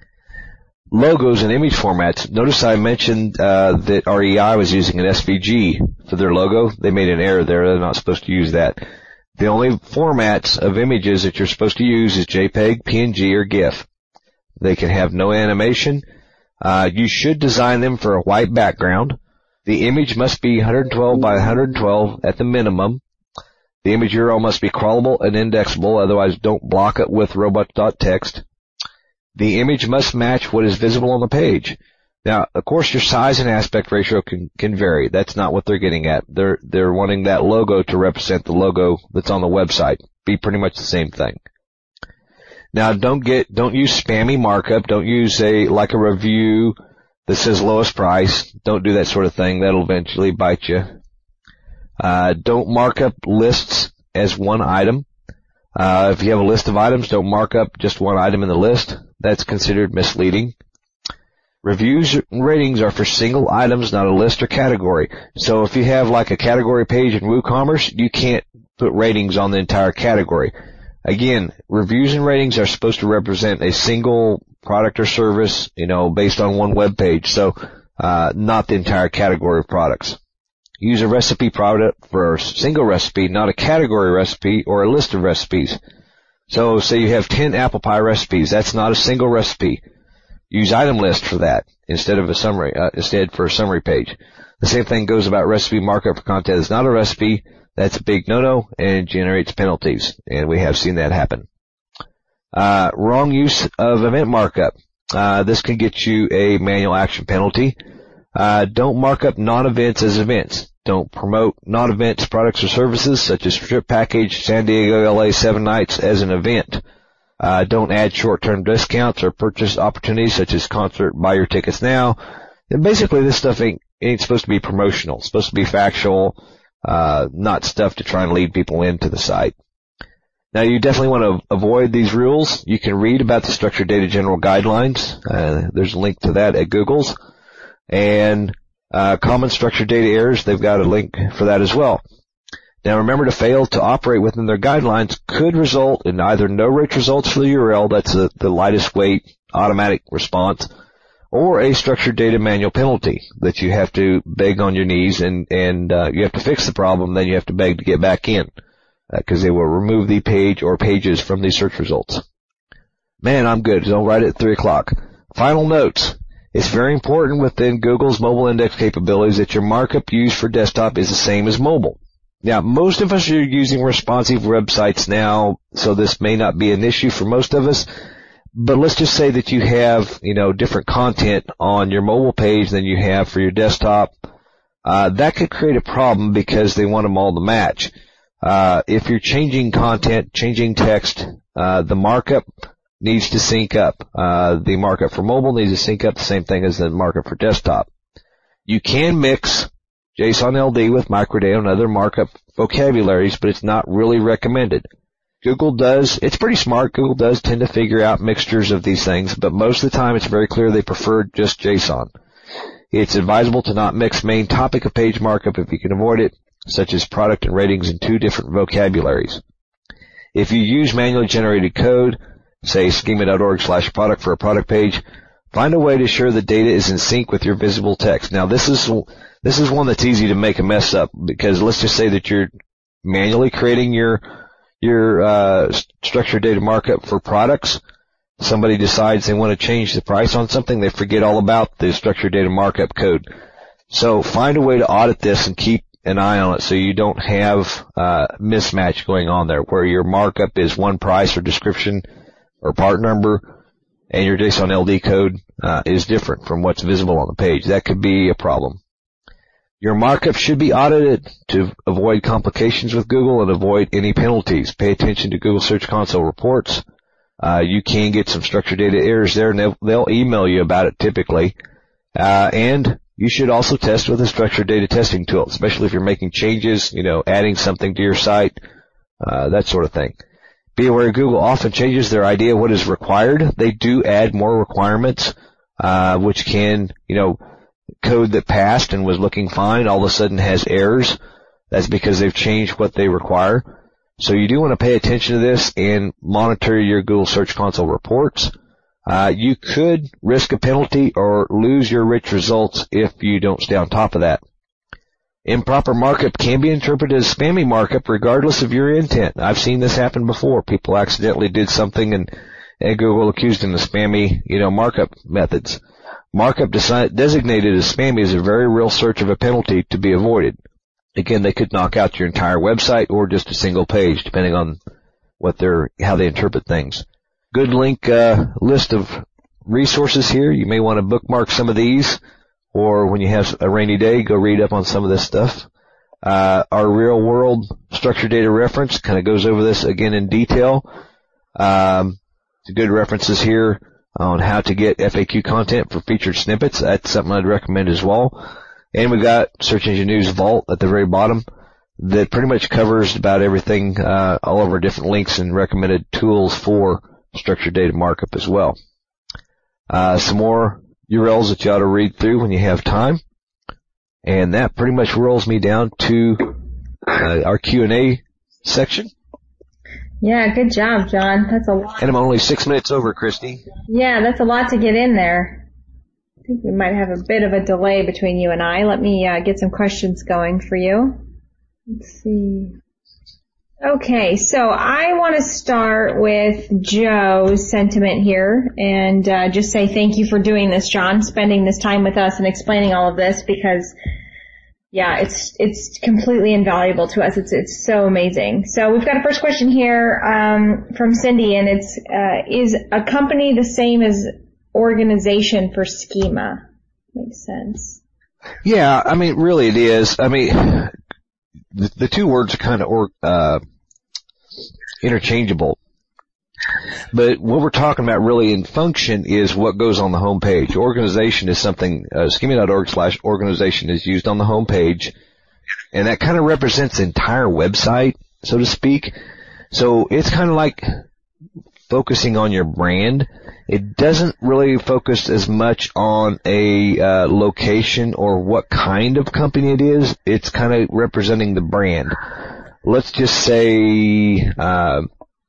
Logos and image formats. Notice I mentioned uh, that R E I was using an S V G for their logo. They made an error there. They're not supposed to use that. The only formats of images that you're supposed to use is JPEG, P N G, or GIF. They can have no animation. Uh, you should design them for a white background. The image must be one twelve by one twelve at the minimum. The image U R L must be crawlable and indexable, otherwise don't block it with robot.txt. The image must match what is visible on the page. Now, of course, your size and aspect ratio can, can vary. That's not what they're getting at. They're, they're wanting that logo to represent the logo that's on the website. Be pretty much the same thing. Now, don't get, don't use spammy markup. Don't use a, like a review that says lowest price. Don't do that sort of thing. That'll eventually bite you. Uh, don't mark up lists as one item. Uh, if you have a list of items, don't mark up just one item in the list. That's considered misleading. Reviews and ratings are for single items, not a list or category. So if you have like a category page in WooCommerce, you can't put ratings on the entire category. Again, reviews and ratings are supposed to represent a single product or service, you know, based on one web page. So, uh, not the entire category of products. Use a recipe product for a single recipe, not a category recipe or a list of recipes. So say you have ten apple pie recipes. That's not a single recipe. Use item list for that instead of a summary, uh, instead for a summary page. The same thing goes about recipe markup for content. It's not a recipe. That's a big no-no and generates penalties. And we have seen that happen. Uh, wrong use of event markup. Uh, this can get you a manual action penalty. Uh, don't mark up non-events as events. Don't promote non-events products or services such as trip package San Diego, L A, seven nights as an event. Uh, don't add short-term discounts or purchase opportunities such as concert, buy your tickets now. And basically this stuff ain't, ain't supposed to be promotional. It's supposed to be factual, uh, not stuff to try and lead people into the site. Now you definitely want to avoid these rules. You can read about the Structured Data General Guidelines. Uh, there's a link to that at Google's. And, uh, common structured data errors, they've got a link for that as well. Now remember, to fail to operate within their guidelines could result in either no rich results for the U R L, that's a, the lightest weight automatic response, or a structured data manual penalty that you have to beg on your knees and, and, uh, you have to fix the problem, then you have to beg to get back in, because uh, they will remove the page or pages from the search results. Man, I'm good. Don't write it at three o'clock. Final notes. It's very important within Google's mobile index capabilities that your markup used for desktop is the same as mobile. Now, most of us are using responsive websites now, so this may not be an issue for most of us, but let's just say that you have, you know, different content on your mobile page than you have for your desktop. Uh, that could create a problem because they want them all to match. Uh, if you're changing content, changing text, uh, the markup needs to sync up. Uh, the markup for mobile needs to sync up the same thing as the markup for desktop. You can mix JSON L D with microdata and other markup vocabularies, but it's not really recommended. Google does, it's pretty smart, Google does tend to figure out mixtures of these things, but most of the time it's very clear they prefer just JSON. It's advisable to not mix main topic of page markup if you can avoid it, such as product and ratings in two different vocabularies. If you use manually generated code, say schema.org slash product for a product page, find a way to ensure the data is in sync with your visible text. Now this is, this is one that's easy to make a mess up because let's just say that you're manually creating your, your, uh, structured data markup for products. Somebody decides they want to change the price on something, they forget all about the structured data markup code. So find a way to audit this and keep an eye on it so you don't have uh mismatch going on there where your markup is one price or description or part number and your JSON L D code uh is different from what's visible on the page. That could be a problem. Your markup should be audited to avoid complications with Google and avoid any penalties. Pay attention to Google Search Console reports. Uh you can get some structured data errors there and they'll, they'll email you about it typically. Uh and you should also test with a structured data testing tool, especially if you're making changes, you know, adding something to your site, uh, that sort of thing. Be aware Google often changes their idea of what is required. They do add more requirements, uh, which can, you know, code that passed and was looking fine all of a sudden has errors. That's because they've changed what they require. So you do want to pay attention to this and monitor your Google Search Console reports. Uh, you could risk a penalty or lose your rich results if you don't stay on top of that. Improper markup can be interpreted as spammy markup regardless of your intent. I've seen this happen before. People accidentally did something and, and Google accused them of spammy, you know, markup methods. Markup desi- designated as spammy is a very real search of a penalty to be avoided. Again, they could knock out your entire website or just a single page, depending on what they're, how they interpret things. Good link uh, list of resources here. You may want to bookmark some of these, or when you have a rainy day, go read up on some of this stuff. Uh, our real world structured data reference kind of goes over this again in detail. Um, good references here on how to get F A Q content for featured snippets. That's something I'd recommend as well. And we've got Search Engine News Vault at the very bottom that pretty much covers about everything, uh, all of our different links and recommended tools for structured data markup as well. Uh, some more U R Ls that you ought to read through when you have time. And that pretty much rolls me down to uh, our Q and A section. Yeah, good job, John. That's a lot. And I'm only six minutes over, Christy. Yeah, that's a lot to get in there. I think we might have a bit of a delay between you and I. Let me uh, get some questions going for you. Let's see. Okay, so I want to start with Joe's sentiment here and uh, just say thank you for doing this, John, spending this time with us and explaining all of this because, yeah, it's it's completely invaluable to us. It's it's so amazing. So we've got a first question here um, from Cindy, and it's uh, is a company the same as organization for schema? Makes sense. Yeah, I mean, really it is. I mean. The, the two words are kind of or, uh, interchangeable. But what we're talking about really in function is what goes on the home page. Organization is something, uh, schema.org slash organization is used on the home page. And that kind of represents the entire website, so to speak. So it's kind of like focusing on your brand. It doesn't really focus as much on a uh, location or what kind of company it is. It's kind of representing the brand. Let's just say uh,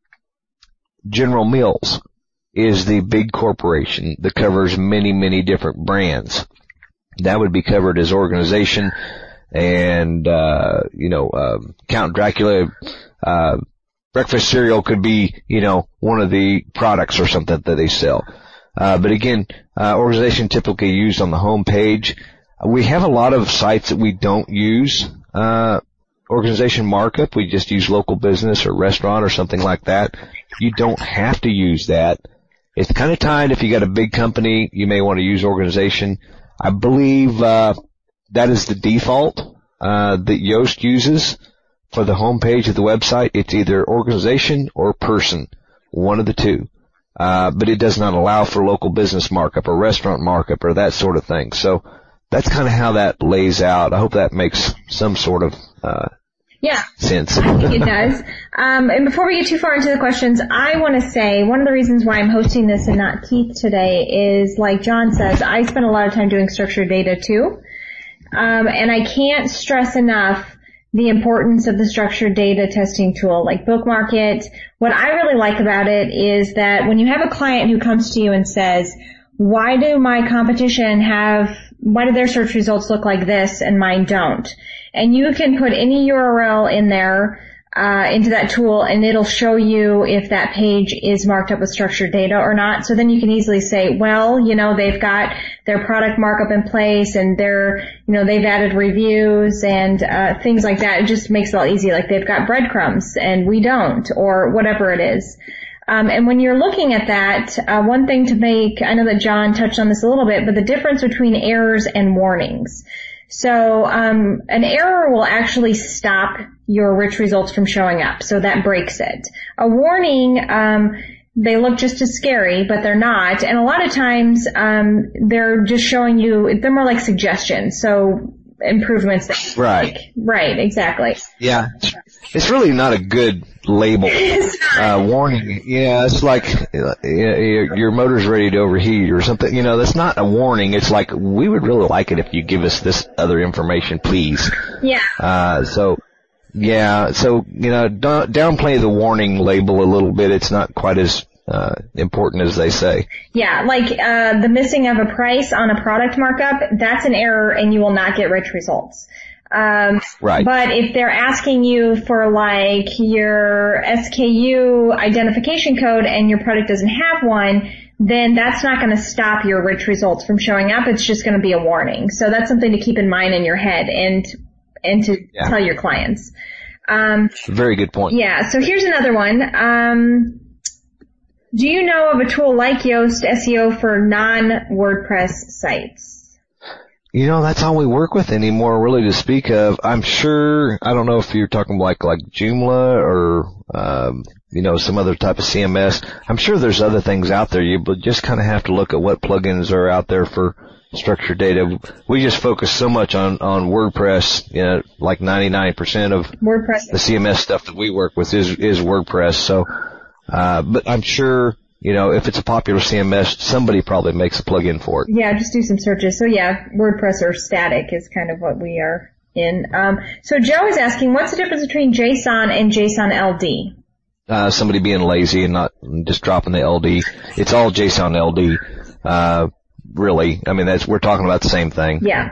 General Mills is the big corporation that covers many, many different brands. That would be covered as organization. And, uh, you know, uh, Count Dracula, uh, breakfast cereal could be, you know, one of the products or something that they sell. Uh, but again, uh, organization typically used on the home page. We have a lot of sites that we don't use, uh, organization markup. We just use local business or restaurant or something like that. You don't have to use that. It's kind of tied. If you got a big company, you may want to use organization. I believe uh that is the default uh that Yoast uses for the homepage of the website. It's either organization or person, one of the two. Uh but it does not allow for local business markup or restaurant markup or that sort of thing. So that's kind of how that lays out. I hope that makes some sort of uh Yeah. sense. I think it does. Um, and before we get too far into the questions, I want to say one of the reasons why I'm hosting this and not Keith today is, like John says, I spend a lot of time doing structured data too. Um, and I can't stress enough the importance of the structured data testing tool, like Bookmarkit. What I really like about it is that when you have a client who comes to you and says, why do my competition have, why do their search results look like this and mine don't? And you can put any U R L in there, uh, into that tool, and it'll show you if that page is marked up with structured data or not. So then you can easily say, well, you know, they've got their product markup in place and they're, you know, they've added reviews and, uh, things like that. It just makes it all easy. Like they've got breadcrumbs and we don't, or whatever it is. Um, and when you're looking at that, uh, one thing to make, I know that John touched on this a little bit, but the difference between errors and warnings. So um an error will actually stop your rich results from showing up, so that breaks it. A warning, um they look just as scary, but they're not. And a lot of times um they're just showing you, they're more like suggestions, so improvements that you Right. make. Right, exactly. Yeah. It's really not a good label. Uh, warning. Yeah, it's like uh, your, your motor's ready to overheat or something. You know, that's not a warning. It's like, we would really like it if you give us this other information, please. Yeah. Uh, so, yeah, so, you know, don't downplay the warning label a little bit. It's not quite as uh important as they say. Yeah, like uh the missing of a price on a product markup, that's an error and you will not get rich results. Um, right. But if they're asking you for like your S K U identification code and your product doesn't have one, then that's not going to stop your rich results from showing up. It's just going to be a warning. So that's something to keep in mind in your head and and to yeah. tell your clients. Um, Very good point. Yeah. So here's another one. Um, do you know of a tool like Yoast S E O for non-WordPress sites? You know, that's all we work with anymore, really, to speak of. I'm sure, I don't know if you're talking like, like Joomla or, um, you know, some other type of C M S. I'm sure there's other things out there. You just kind of have to look at what plugins are out there for structured data. We just focus so much on, on WordPress, you know, like ninety-nine percent of WordPress. The C M S stuff that we work with is, is WordPress. So, uh, but I'm sure, you know, if it's a popular C M S, somebody probably makes a plugin for it. Yeah, just do some searches. So yeah, WordPress or static is kind of what we are in. Um, so Joe is asking, what's the difference between JSON and JSON L D? Uh, somebody being lazy and not just dropping the L D. It's all JSON L D. Uh, really. I mean, that's, we're talking about the same thing. Yeah.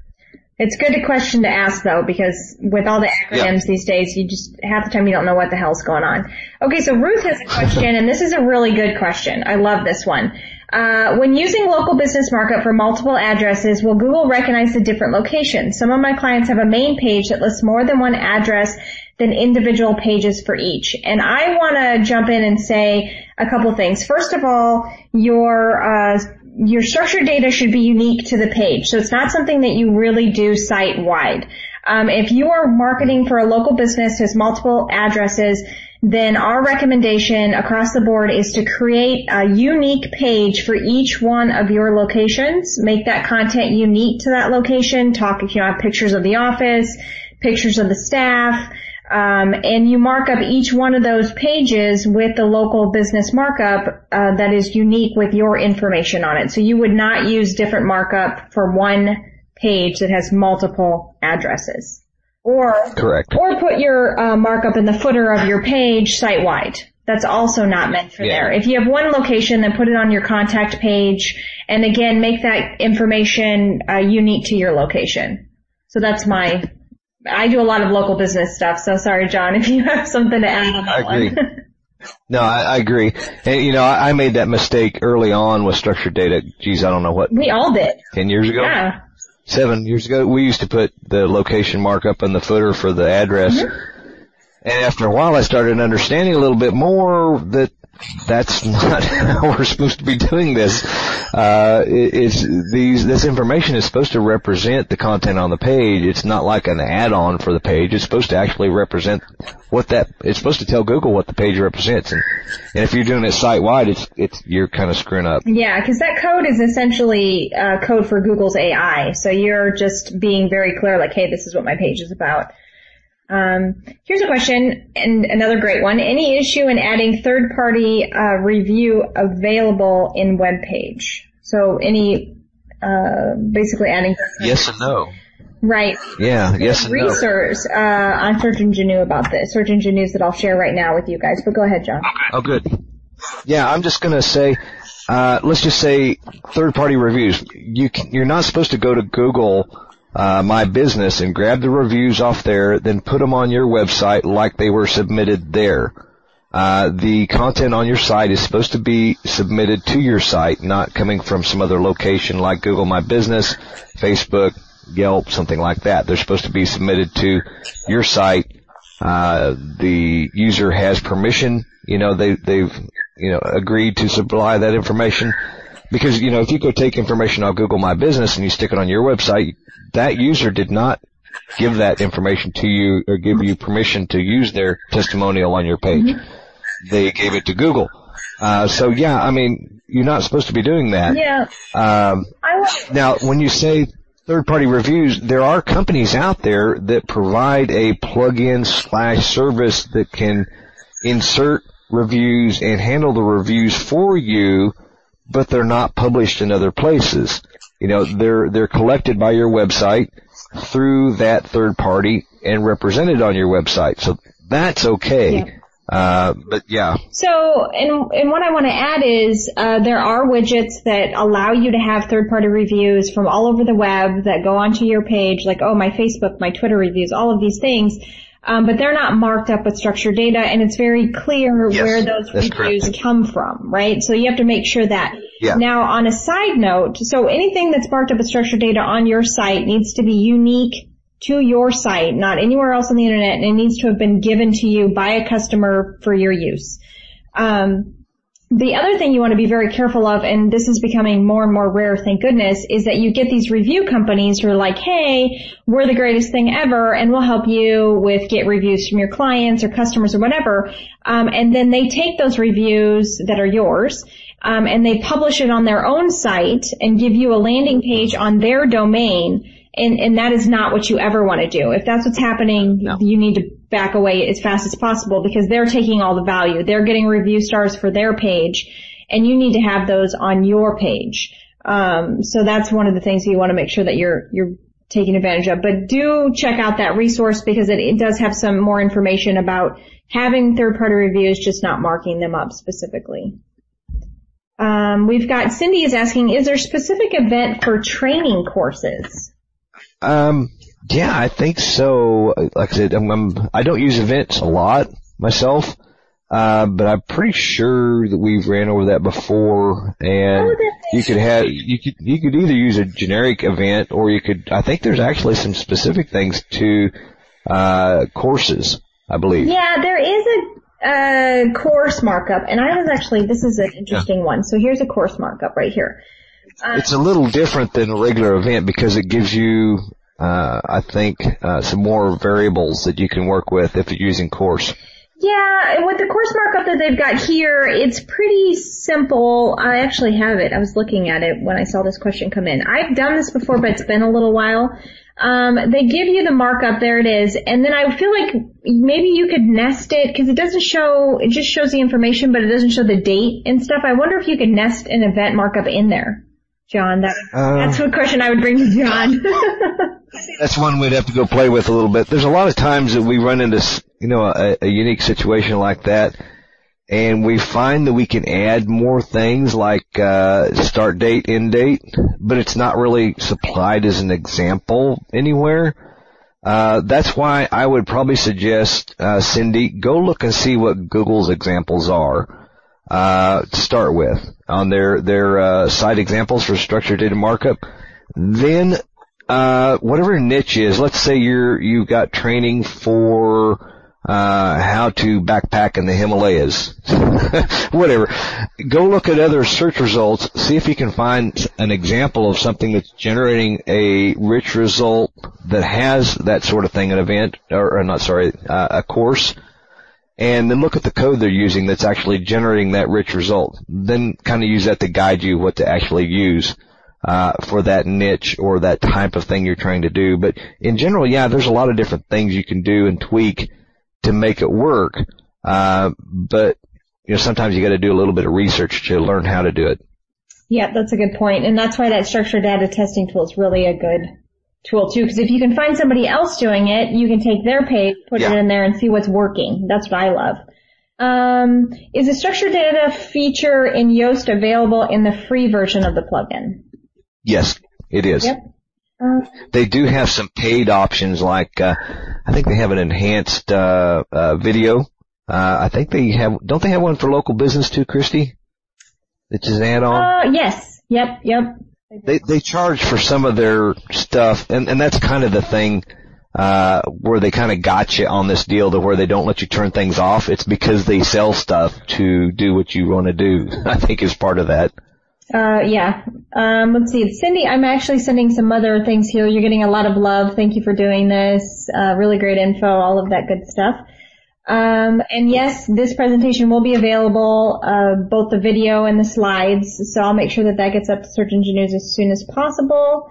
It's a good question to ask, though, because with all the acronyms yeah. these days, you just, half the time you don't know what the hell's going on. Okay, so Ruth has a question, and this is a really good question. I love this one. Uh, when using local business markup for multiple addresses, will Google recognize the different locations? Some of my clients have a main page that lists more than one address than individual pages for each. And I want to jump in and say a couple things. First of all, your uh your structured data should be unique to the page. So it's not something that you really do site-wide. Um, if you are marketing for a local business who has multiple addresses, then our recommendation across the board is to create a unique page for each one of your locations. Make that content unique to that location. Talk if you have pictures of the office, pictures of the staff, Um, and you mark up each one of those pages with the local business markup uh, that is unique with your information on it. So you would not use different markup for one page that has multiple addresses. Or correct. Or put your uh, markup in the footer of your page site-wide. That's also not meant for yeah. there. If you have one location, then put it on your contact page, and again, make that information uh, unique to your location. So that's my... I do a lot of local business stuff, so sorry, John, if you have something to add on that I agree. one. No, I, I agree. And, you know, I, I made that mistake early on with structured data. Geez, I don't know what. We all did. Ten years ago? Yeah. Seven years ago, we used to put the location markup in the footer for the address. Mm-hmm. And after a while, I started understanding a little bit more that that's not how we're supposed to be doing this. Uh, it, it's these, this information is supposed to represent the content on the page. It's not like an add-on for the page. It's supposed to actually represent what that, it's supposed to tell Google what the page represents. And, and if you're doing it site-wide, it's, it's, you're kind of screwing up. Yeah, because that code is essentially uh, code for Google's A I. So you're just being very clear, like, hey, this is what my page is about. Um, here's a question, and another great one. Any issue in adding third-party uh, review available in web page? So any, uh, basically adding... Yes and no. Right. Yeah, yes and research, no. Uh, on Search Engine News about this. Search Engine News that I'll share right now with you guys. But go ahead, John. Oh, good. Yeah, I'm just going to say, uh, let's just say third-party reviews. You can, you're not supposed to go to Google Uh, My Business and grab the reviews off there, then put them on your website like they were submitted there. Uh, the content on your site is supposed to be submitted to your site, not coming from some other location like Google My Business, Facebook, Yelp, something like that. They're supposed to be submitted to your site. Uh, the user has permission, you know, they, they've, you know, agreed to supply that information. Because, you know, if you go take information off Google My Business and you stick it on your website, that user did not give that information to you or give you permission to use their testimonial on your page. Mm-hmm. They gave it to Google. Uh, so yeah, I mean, you're not supposed to be doing that. Yeah. Um, now, when you say third-party reviews, there are companies out there that provide a plug-in slash service that can insert reviews and handle the reviews for you, but they're not published in other places. You know, they're, they're collected by your website through that third party and represented on your website. So that's okay. Yeah. Uh, but yeah. So, and, and what I want to add is, uh, there are widgets that allow you to have third party reviews from all over the web that go onto your page, like, oh, my Facebook, my Twitter reviews, all of these things. Um, but they're not marked up with structured data, and it's very clear yes, where those reviews correct. come from, right? So you have to make sure that. Yeah. Now, on a side note, so anything that's marked up with structured data on your site needs to be unique to your site, not anywhere else on the internet, and it needs to have been given to you by a customer for your use. Um, The other thing you want to be very careful of, and this is becoming more and more rare, thank goodness, is that you get these review companies who are like, hey, we're the greatest thing ever, and we'll help you with get reviews from your clients or customers or whatever. Um, and then they take those reviews that are yours, um, and they publish it on their own site and give you a landing page on their domain. And, and that is not what you ever want to do. If that's what's happening, no. you need to back away as fast as possible because they're taking all the value. They're getting review stars for their page, and you need to have those on your page. Um, so that's one of the things you want to make sure that you're you're taking advantage of. But do check out that resource because it, it does have some more information about having third-party reviews, just not marking them up specifically. Um, we've got Cindy is asking, is there a specific event for training courses? Um, yeah, I think so. Like I said, I'm, I'm, I don't use events a lot myself, uh, but I'm pretty sure that we've ran over that before. And oh, you could have, you could, you could either use a generic event or you could, I think there's actually some specific things to, uh, courses, I believe. Yeah, there is a, uh, course markup. And I was actually, this is an interesting yeah. one. So here's a course markup right here. Uh, it's a little different than a regular event because it gives you, uh, I think, uh, some more variables that you can work with if you're using course. Yeah, with the course markup that they've got here, it's pretty simple. I actually have it. I was looking at it when I saw this question come in. I've done this before, but it's been a little while. Um, they give you the markup, there it is, and then I feel like maybe you could nest it because it doesn't show, it just shows the information, but it doesn't show the date and stuff. I wonder if you could nest an event markup in there. John, that, um, that's what question I would bring to John. That's one we'd have to go play with a little bit. There's a lot of times that we run into, you know, a, a unique situation like that, and we find that we can add more things like uh start date, end date, but it's not really supplied as an example anywhere. Uh that's why I would probably suggest, uh Cindy, go look and see what Google's examples are. Uh, to start with, on their, their, uh, site examples for structured data markup. Then, uh, whatever niche is, let's say you're, you've got training for, uh, how to backpack in the Himalayas, whatever. Go look at other search results, see if you can find an example of something that's generating a rich result that has that sort of thing, an event, or, or not, sorry, uh, a course, and then look at the code they're using that's actually generating that rich result. Then kind of use that to guide you what to actually use uh for that niche or that type of thing you're trying to do. But in general, yeah, there's a lot of different things you can do and tweak to make it work. Uh but you know, sometimes you got to do a little bit of research to learn how to do it. Yeah, that's a good point. And that's why that structured data testing tool is really a good tool too, because if you can find somebody else doing it, you can take their page, put yeah. it in there and see what's working. That's what I love. Um, is the structured data feature in Yoast available in the free version of the plugin? Yes, it is. Yep. Uh, they do have some paid options, like uh, I think they have an enhanced uh, uh video. Uh I think they have. Don't they have one for local business too, Christy? It's an add-on. Uh, yes. Yep. Yep. They they charge for some of their stuff, and and that's kind of the thing uh where they kind of got you on this deal to where they don't let you turn things off. It's because they sell stuff to do what you want to do. I think is part of that. Uh, yeah. Um, let's see. Cindy, I'm actually sending some other things here. You're getting a lot of love. Thank you for doing this. Uh, really great info, all of that good stuff. Um, and yes, this presentation will be available, uh, both the video and the slides. So I'll make sure that that gets up to Search Engine News as soon as possible.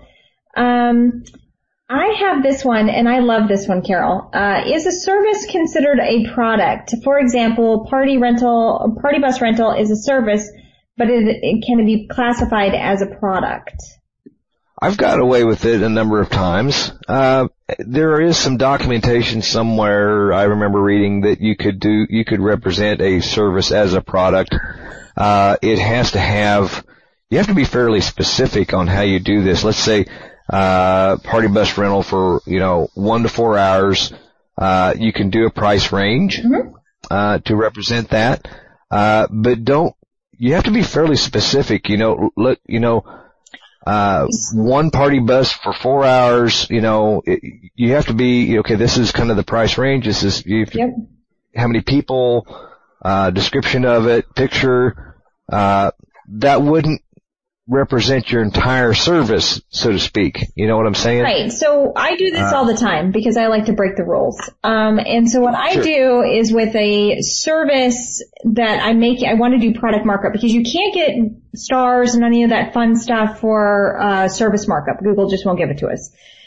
Um, I have this one, and I love this one, Carol. Uh, is a service considered a product? For example, party rental, party bus rental is a service, but it, it can be classified as a product. I've got away with it a number of times. Uh, there is some documentation somewhere I remember reading that you could do, you could represent a service as a product. Uh, it has to have, you have to be fairly specific on how you do this. Let's say, uh, party bus rental for, you know, one to four hours. Uh, you can do a price range, mm-hmm. uh, to represent that. Uh, but don't, you have to be fairly specific, you know, let, you know, uh, one party bus for four hours, you know, it, you have to be, okay, this is kind of the price range. This is, you have to, yep. how many people, uh, description of it, picture, uh, that wouldn't represent your entire service, so to speak. You know what I'm saying? Right. So I do this uh, all the time because I like to break the rules. Um, and so what I sure. do is with a service that I make, I want to do product markup because you can't get stars and any of that fun stuff for uh, service markup. Google just won't give it to us.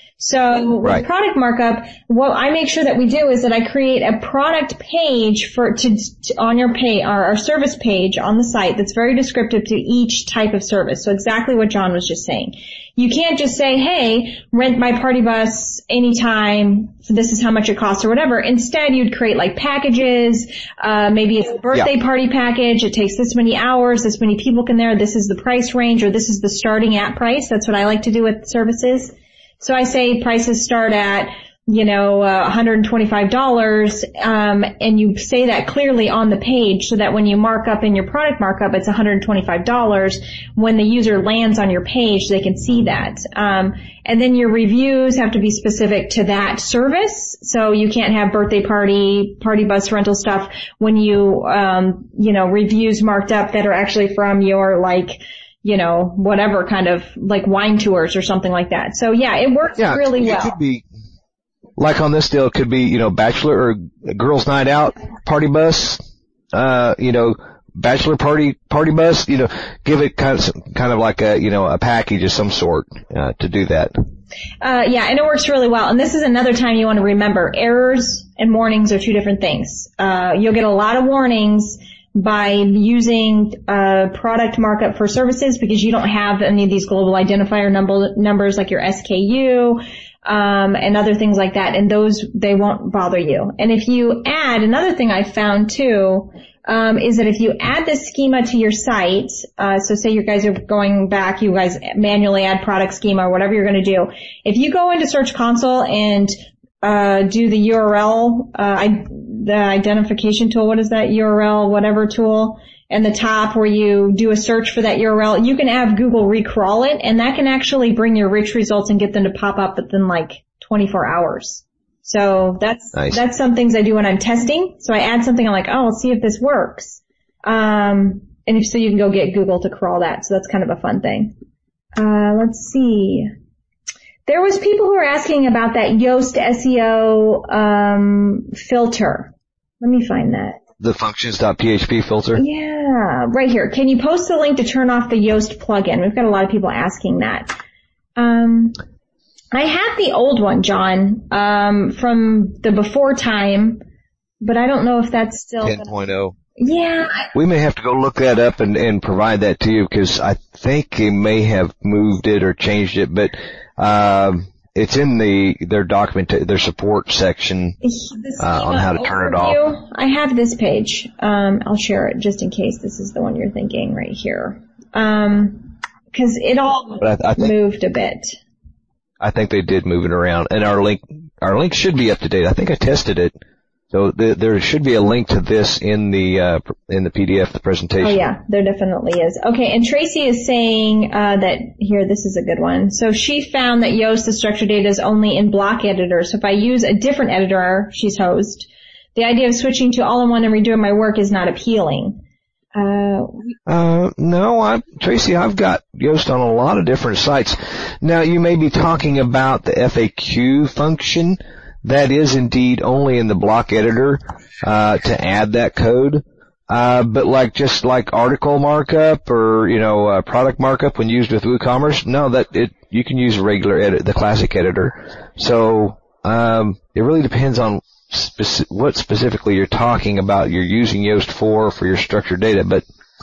So with right. product markup, what I make sure that we do is that I create a product page for to, to on your pay our, our service page on the site that's very descriptive to each type of service. So exactly what John was just saying. You can't just say, "Hey, rent my party bus anytime. So this is how much it costs," or whatever. Instead, you'd create like packages. Uh, maybe it's a birthday yeah. party package. It takes this many hours. This many people can there. This is the price range, or this is the starting at price. That's what I like to do with services. So I say prices start at, you know, uh, one hundred twenty-five dollars, um, and you say that clearly on the page so that when you mark up in your product markup, it's one hundred twenty-five dollars. When the user lands on your page, they can see that. Um, and then your reviews have to be specific to that service. So you can't have birthday party, party bus rental stuff when you, um, you know, reviews marked up that are actually from your, like, you know, whatever kind of like wine tours or something like that. So yeah, it works yeah, really it well. It could be, like on this deal, it could be, you know, bachelor or girls' night out party bus, uh, you know, bachelor party, party bus, you know, give it kind of, kind of like a, you know, a package of some sort, uh, to do that. Uh, yeah, and it works really well. And this is another time you want to remember errors and warnings are two different things. Uh, you'll get a lot of warnings by using uh product markup for services because you don't have any of these global identifier number, numbers like your S K U um and other things like that, and those, they won't bother you. And if you add, another thing I found too um is that if you add this schema to your site, uh so say you guys are going back, you guys manually add product schema or whatever you're going to do. If you go into Search Console and uh do the U R L, uh I the identification tool, what is that, U R L whatever tool, and the top where you do a search for that U R L, you can have Google recrawl it, and that can actually bring your rich results and get them to pop up within like twenty-four hours. So that's, nice. that's some things I do when I'm testing. So I add something, I'm like, oh, let's see if this works. Um, and if so, you can go get Google to crawl that. So that's kind of a fun thing. Uh, let's see. There was people who were asking about that Yoast S E O, um, filter. Let me find that. The functions.php filter? Yeah, right here. Can you post the link to turn off the Yoast plugin? We've got a lot of people asking that. Um, I have the old one, John, um, from the before time, but I don't know if that's still ten point oh. Yeah. We may have to go look that up and, and provide that to you, because I think they may have moved it or changed it, but um, it's in the their document, their support section uh, on how to turn it off. I have this page. Um, I'll share it just in case this is the one you're thinking right here. Um, because it all I, I think, moved a bit. I think they did move it around, and our link our link should be up to date. I think I tested it. So th- there should be a link to this in the uh, in the P D F, the presentation. Oh yeah, there definitely is. Okay, and Tracy is saying uh, that here, this is a good one. So she found that Yoast, the structured data, is only in block editor. So if I use a different editor, she's host, the idea of switching to all-in-one and redoing my work is not appealing. Uh, uh, no, I, Tracy, I've got Yoast on a lot of different sites. Now, you may be talking about the F A Q function. That is indeed only in the block editor, uh, to add that code. Uh, but like, just like article markup or, you know, uh, product markup when used with WooCommerce, no, that, it, you can use a regular edit, the classic editor. So, um, it really depends on speci- what specifically you're talking about you're using Yoast for, for your structured data, but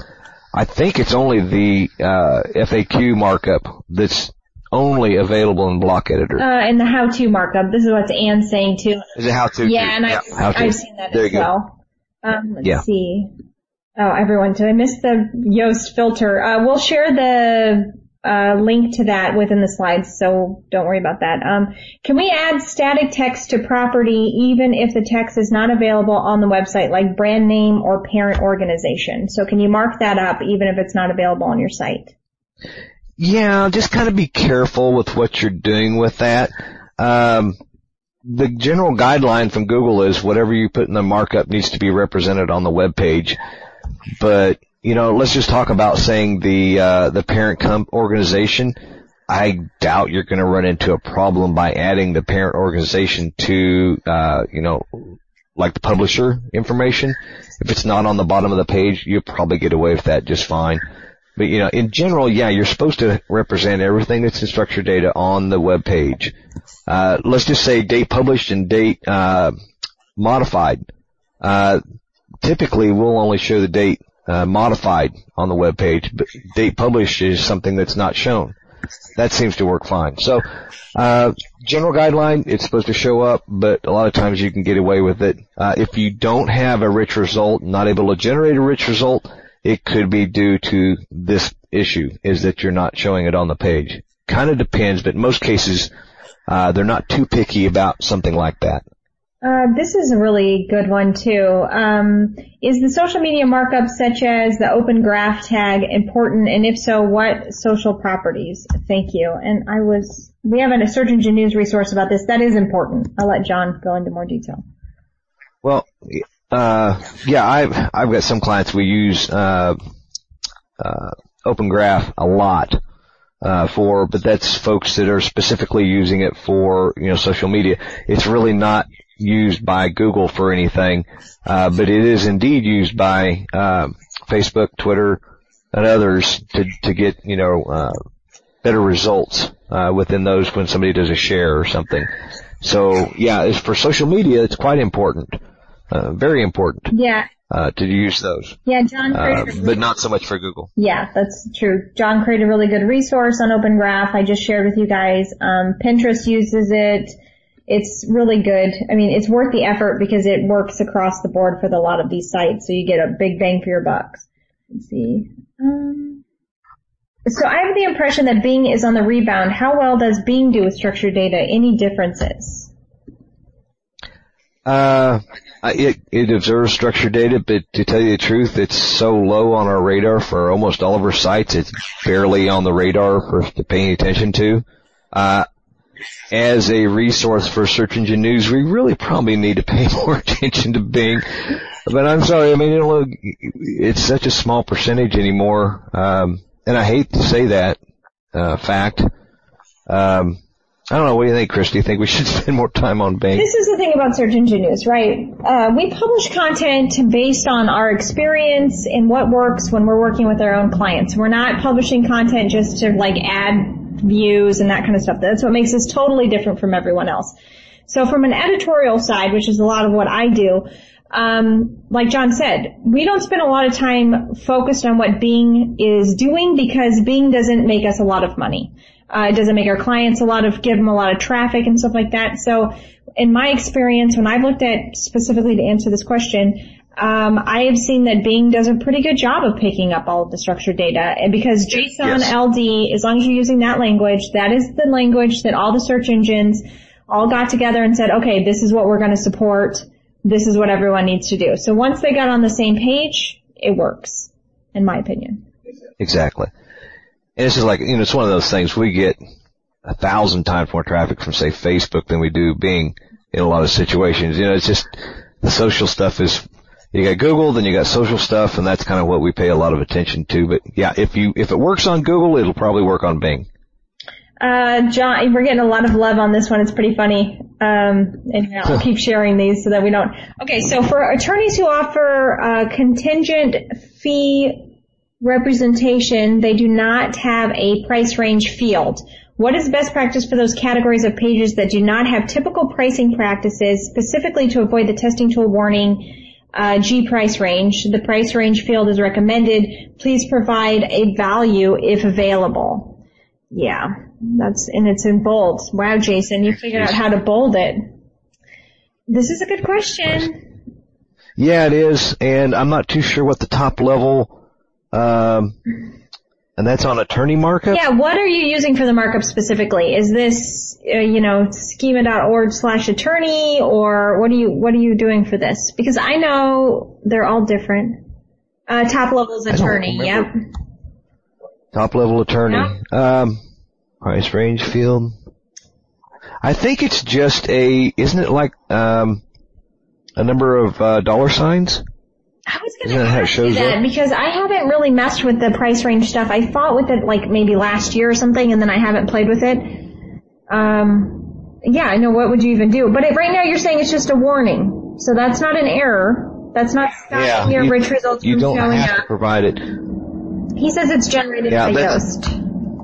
I think it's only the, uh, F A Q markup that's only available in block editor. Uh, and the how-to markup. This is what Anne's saying too. Is it how-to? Yeah, and yeah, I've, I've seen that there as well. Um, let's yeah. see. Oh, everyone, did I miss the Yoast filter? Uh, we'll share the, uh, link to that within the slides, so don't worry about that. Um, can we add static text to property even if the text is not available on the website, like brand name or parent organization? So can you mark that up even if it's not available on your site? Yeah, just kind of be careful with what you're doing with that. Um, the general guideline from Google is whatever you put in the markup needs to be represented on the web page. But, you know, let's just talk about saying the, uh, the parent comp organization. I doubt you're going to run into a problem by adding the parent organization to, uh, you know, like the publisher information. If it's not on the bottom of the page, you'll probably get away with that just fine. But, you know, in general, yeah, you're supposed to represent everything that's in structured data on the web page. Uh, let's just say date published and date, uh, modified. Uh, typically we'll only show the date, uh, modified on the web page, but date published is something that's not shown. That seems to work fine. So, uh, general guideline, it's supposed to show up, but a lot of times you can get away with it. Uh, if you don't have a rich result, not able to generate a rich result, it could be due to this issue, is that you're not showing it on the page. Kind of depends, but in most cases, uh, they're not too picky about something like that. Uh, this is a really good one too. Um, is the social media markup such as the open graph tag important? And if so, what social properties? Thank you. And I was, we have a search engine news resource about this. That is important. I'll let John go into more detail. Well, Uh, yeah, I've, I've got some clients we use, uh, uh, Open Graph a lot, uh, for, but that's folks that are specifically using it for, you know, social media. It's really not used by Google for anything, uh, but it is indeed used by, uh, Facebook, Twitter, and others to, to get, you know, uh, better results, uh, within those when somebody does a share or something. So, yeah, it's for social media, it's quite important. Uh, very important. Yeah. Uh, to use those. Yeah, John created uh, but not so much for Google. Yeah, that's true. John created a really good resource on Open Graph. I just shared with you guys. Um, Pinterest uses it. It's really good. I mean, it's worth the effort because it works across the board for the, a lot of these sites, so you get a big bang for your bucks. Let's see. Um, so I have the impression that Bing is on the rebound. How well does Bing do with structured data? Any differences? Uh, it, it observes structured data, but to tell you the truth, it's so low on our radar for almost all of our sites. It's barely on the radar for us to pay attention to. Uh, as a resource for search engine news, we really probably need to pay more attention to Bing. But I'm sorry, I mean, it'll, it's such a small percentage anymore, um, and I hate to say that, uh, fact. Um, I don't know, what do you think, Chris? Do you think we should spend more time on Bing? This is the thing about search engine news, right? Uh, we publish content based on our experience and what works when we're working with our own clients. We're not publishing content just to like add views and that kind of stuff. That's what makes us totally different from everyone else. So from an editorial side, which is a lot of what I do, um, like John said, we don't spend a lot of time focused on what Bing is doing because Bing doesn't make us a lot of money. Uh, it doesn't make our clients a lot of, give them a lot of traffic and stuff like that. So in my experience, when I've looked at specifically to answer this question, um, I have seen that Bing does a pretty good job of picking up all of the structured data. And because JSON yes. L D, as long as you're using that language, that is the language that all the search engines all got together and said, okay, this is what we're going to support. This is what everyone needs to do. So once they got on the same page, it works, in my opinion. Exactly. And it's just like, you know, it's one of those things. We get a thousand times more traffic from, say, Facebook than we do Bing in a lot of situations. You know, it's just the social stuff is, you got Google, then you got social stuff, and that's kind of what we pay a lot of attention to. But yeah, if you, if it works on Google, it'll probably work on Bing. Uh, John, we're getting a lot of love on this one. It's pretty funny. Um, and I'll keep sharing these so that we don't. Okay, so for attorneys who offer uh, contingent fee representation, they do not have a price range field. What is best practice for those categories of pages that do not have typical pricing practices, specifically to avoid the testing tool warning uh, G price range? The price range field is recommended. Please provide a value if available. Yeah, that's, and it's in bold. Wow, Jason, you figured out how to bold it. This is a good question. Yeah, it is, and I'm not too sure what the top level Um, and that's on attorney markup? Yeah, what are you using for the markup specifically? Is this, uh, you know, schema.org slash attorney, or what are you, what are you doing for this? Because I know they're all different. Uh, top level is attorney, yep. Top level attorney. Yep. Um, price range field. I think it's just a, isn't it like, um, a number of, uh, dollar signs? I was going to ask you that up? Because I haven't really messed with the price range stuff. I fought with it like maybe last year or something, and then I haven't played with it. Um, yeah, I know. What would you even do? But it, right now you're saying it's just a warning, so that's not an error. That's not stopping yeah, your you, rich results you from don't showing have up. To provide it. He says it's generated yeah, by that's, Yoast.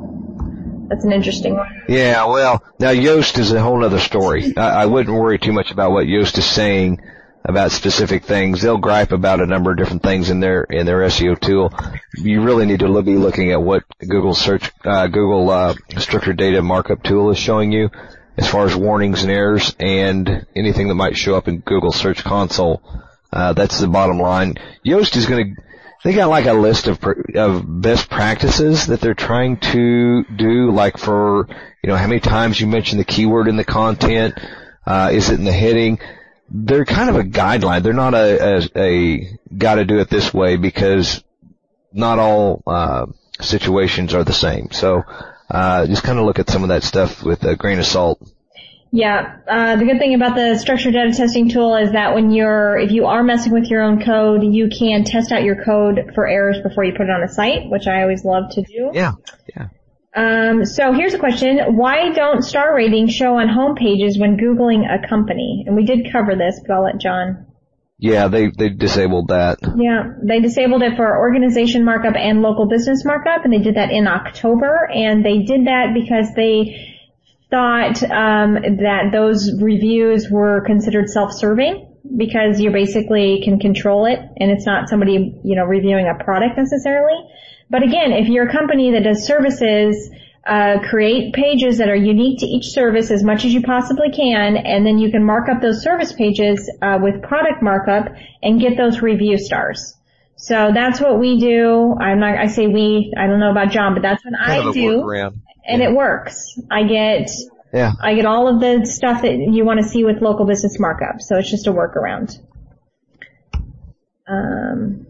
That's an interesting one. Yeah, well, now Yoast is a whole other story. I, I wouldn't worry too much about what Yoast is saying about specific things. They'll gripe about a number of different things in their in their S E O tool. You really need to be looking at what Google search uh, Google uh, structured data markup tool is showing you as far as warnings and errors and anything that might show up in Google Search Console. Uh, that's the bottom line. Yoast is going to, they got like a list of of best practices that they're trying to do, like for, you know, how many times you mention the keyword in the content, uh, is it in the heading? They're kind of a guideline. They're not a, a, a gotta do it this way, because not all, uh, situations are the same. So, uh, just kind of look at some of that stuff with a grain of salt. Yeah, uh, the good thing about the structured data testing tool is that when you're, if you are messing with your own code, you can test out your code for errors before you put it on a site, which I always love to do. Yeah, yeah. Um, so here's a question. Why don't star ratings show on home pages when Googling a company? And we did cover this, but I'll let John. Yeah, they, they disabled that. Yeah, they disabled it for organization markup and local business markup, and they did that in October, and they did that because they thought um, that those reviews were considered self-serving, because you basically can control it, and it's not somebody, you know, reviewing a product necessarily. But again, if you're a company that does services, uh, create pages that are unique to each service as much as you possibly can, and then you can mark up those service pages uh, with product markup and get those review stars. So that's what we do. I'm not, I say we, I don't know about John, but that's what kind I do. And yeah. It works. I get, yeah. I get all of the stuff that you want to see with local business markup. So it's just a workaround. Um,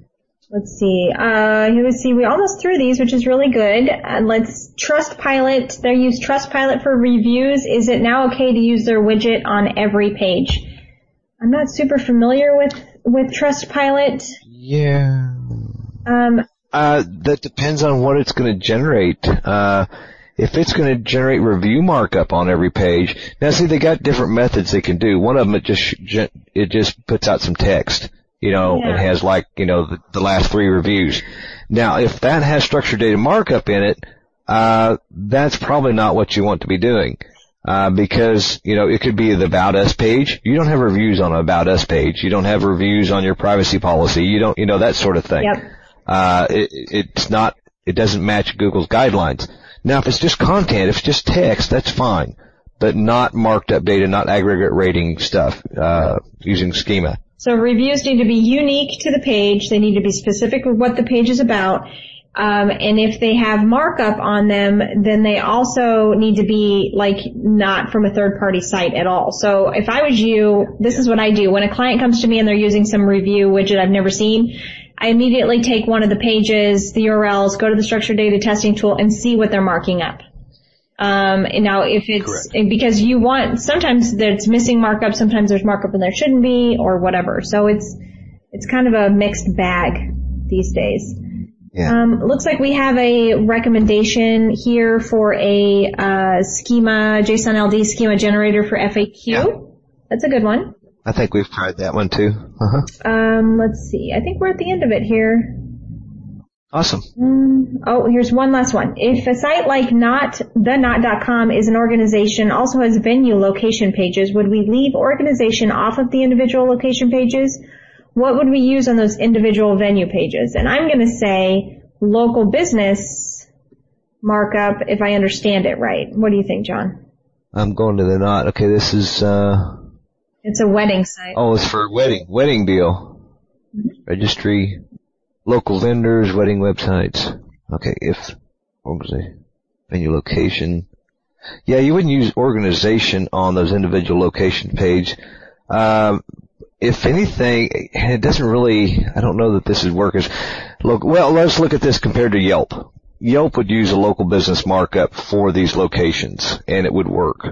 Let's see. Uh, let's see. We almost threw these, which is really good. Uh, let's Trustpilot. They use Trustpilot for reviews. Is it now okay to use their widget on every page? I'm not super familiar with with Trustpilot. Yeah. Um. Uh, that depends on what it's going to generate. Uh, if it's going to generate review markup on every page, now see they got different methods they can do. One of them it just it just puts out some text, you know, yeah. and has like you know the, the last three reviews. Now, if that has structured data markup in it, uh, that's probably not what you want to be doing. Uh, because, you know, it could be the About Us page. You don't have reviews on an About Us page. You don't have reviews on your privacy policy. You don't, you know, that sort of thing. Yep. Uh, it, it's not, it doesn't match Google's guidelines. Now, if it's just content, if it's just text, that's fine. But not marked up data, not aggregate rating stuff, uh, using schema. So reviews need to be unique to the page. They need to be specific with what the page is about. Um, and if they have markup on them, then they also need to be like not from a third party site at all. So if I was you, this is what I do. When a client comes to me and they're using some review widget I've never seen, I immediately take one of the pages, the U R Ls, go to the structured data testing tool and see what they're marking up. Um, and now if it's, Correct. Because you want, sometimes there's missing markup, sometimes there's markup and there shouldn't be or whatever. So it's, it's kind of a mixed bag these days. Yeah. Um, looks like we have a recommendation here for a, uh, schema, JSON L D schema generator for F A Q. Yeah. That's a good one. I think we've tried that one too. Uh-huh. Um, let's see. I think we're at the end of it here. Awesome. Um, oh, here's one last one. If a site like not, the not dot com is an organization, also has venue location pages, would we leave organization off of the individual location pages? What would we use on those individual venue pages? And I'm going to say local business markup if I understand it right. What do you think, John? I'm going to the not. Okay, this is, uh... It's a wedding site. Oh, it's for a wedding, wedding deal. Mm-hmm. Registry. Local vendors, wedding websites. Okay, if organization, venue location. Yeah, you wouldn't use organization on those individual location page. Um, if anything, it doesn't really, I don't know that this is working. Look, well, let's look at this compared to Yelp. Yelp would use a local business markup for these locations, and it would work.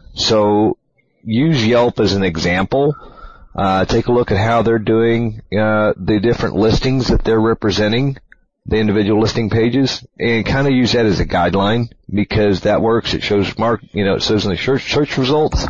So, use Yelp as an example. Uh, take a look at how they're doing, uh, the different listings that they're representing, the individual listing pages, and kind of use that as a guideline because that works. It shows mark, you know, it shows in the search, search results.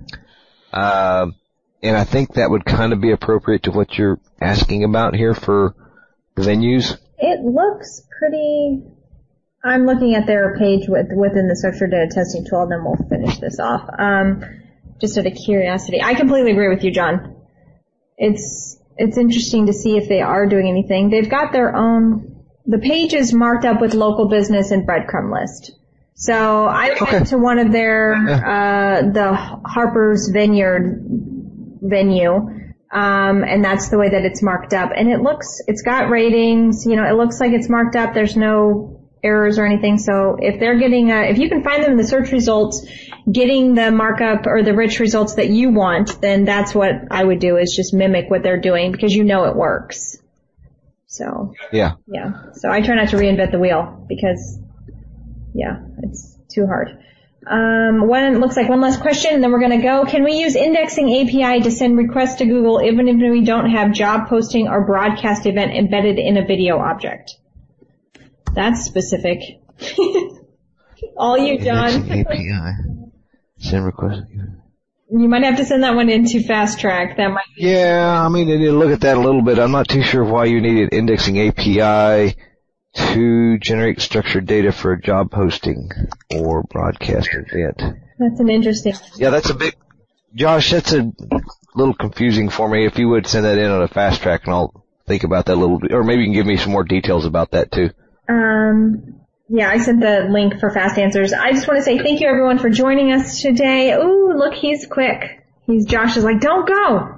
Uh, and I think that would kind of be appropriate to what you're asking about here for the venues. It looks pretty, I'm looking at their page with, within the structured data testing tool and then we'll finish this off. Um, Just out of curiosity. I completely agree with you, John. It's, it's interesting to see if they are doing anything. They've got their own, the page is marked up with local business and breadcrumb list. So I went okay. to one of their, uh, the Harper's Vineyard venue, um, and that's the way that it's marked up. And it looks, it's got ratings, you know, it looks like it's marked up. There's no errors or anything. So if they're getting, a, if you can find them in the search results, getting the markup or the rich results that you want, then that's what I would do is just mimic what they're doing because you know it works. So. Yeah. Yeah. So I try not to reinvent the wheel because, yeah, it's too hard. Um, one, looks like one last question and then we're going to go. Can we use indexing A P I to send requests to Google even if we don't have job posting or broadcast event embedded in a video object? That's specific. All you, John. A P I. Send request. You might have to send that one into Fast Track. That might be. Yeah, I mean, I did look at that a little bit. I'm not too sure why you needed indexing A P I to generate structured data for a job posting or broadcast event. That's an interesting one. Yeah, that's a big, Josh, that's a little confusing for me. If you would send that in on a Fast Track and I'll think about that a little bit, or maybe you can give me some more details about that too. Um, yeah, I sent the link for Fast Answers. I just want to say thank you everyone for joining us today. Ooh, look, he's quick. He's, Josh is like, don't go.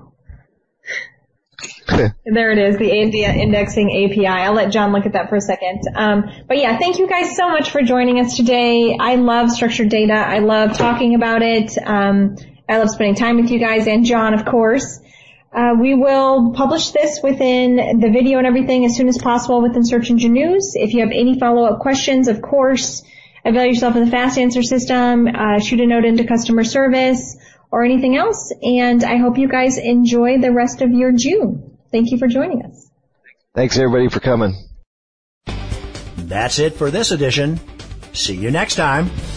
There it is, the India indexing A P I. I'll let John look at that for a second. Um, but yeah, thank you guys so much for joining us today. I love structured data. I love talking about it. Um, I love spending time with you guys and John, of course. Uh, we will publish this within the video and everything as soon as possible within Search Engine News. If you have any follow-up questions, of course, avail yourself of the Fast Answer system, uh, shoot a note into customer service or anything else. And I hope you guys enjoy the rest of your June. Thank you for joining us. Thanks everybody for coming. That's it for this edition. See you next time.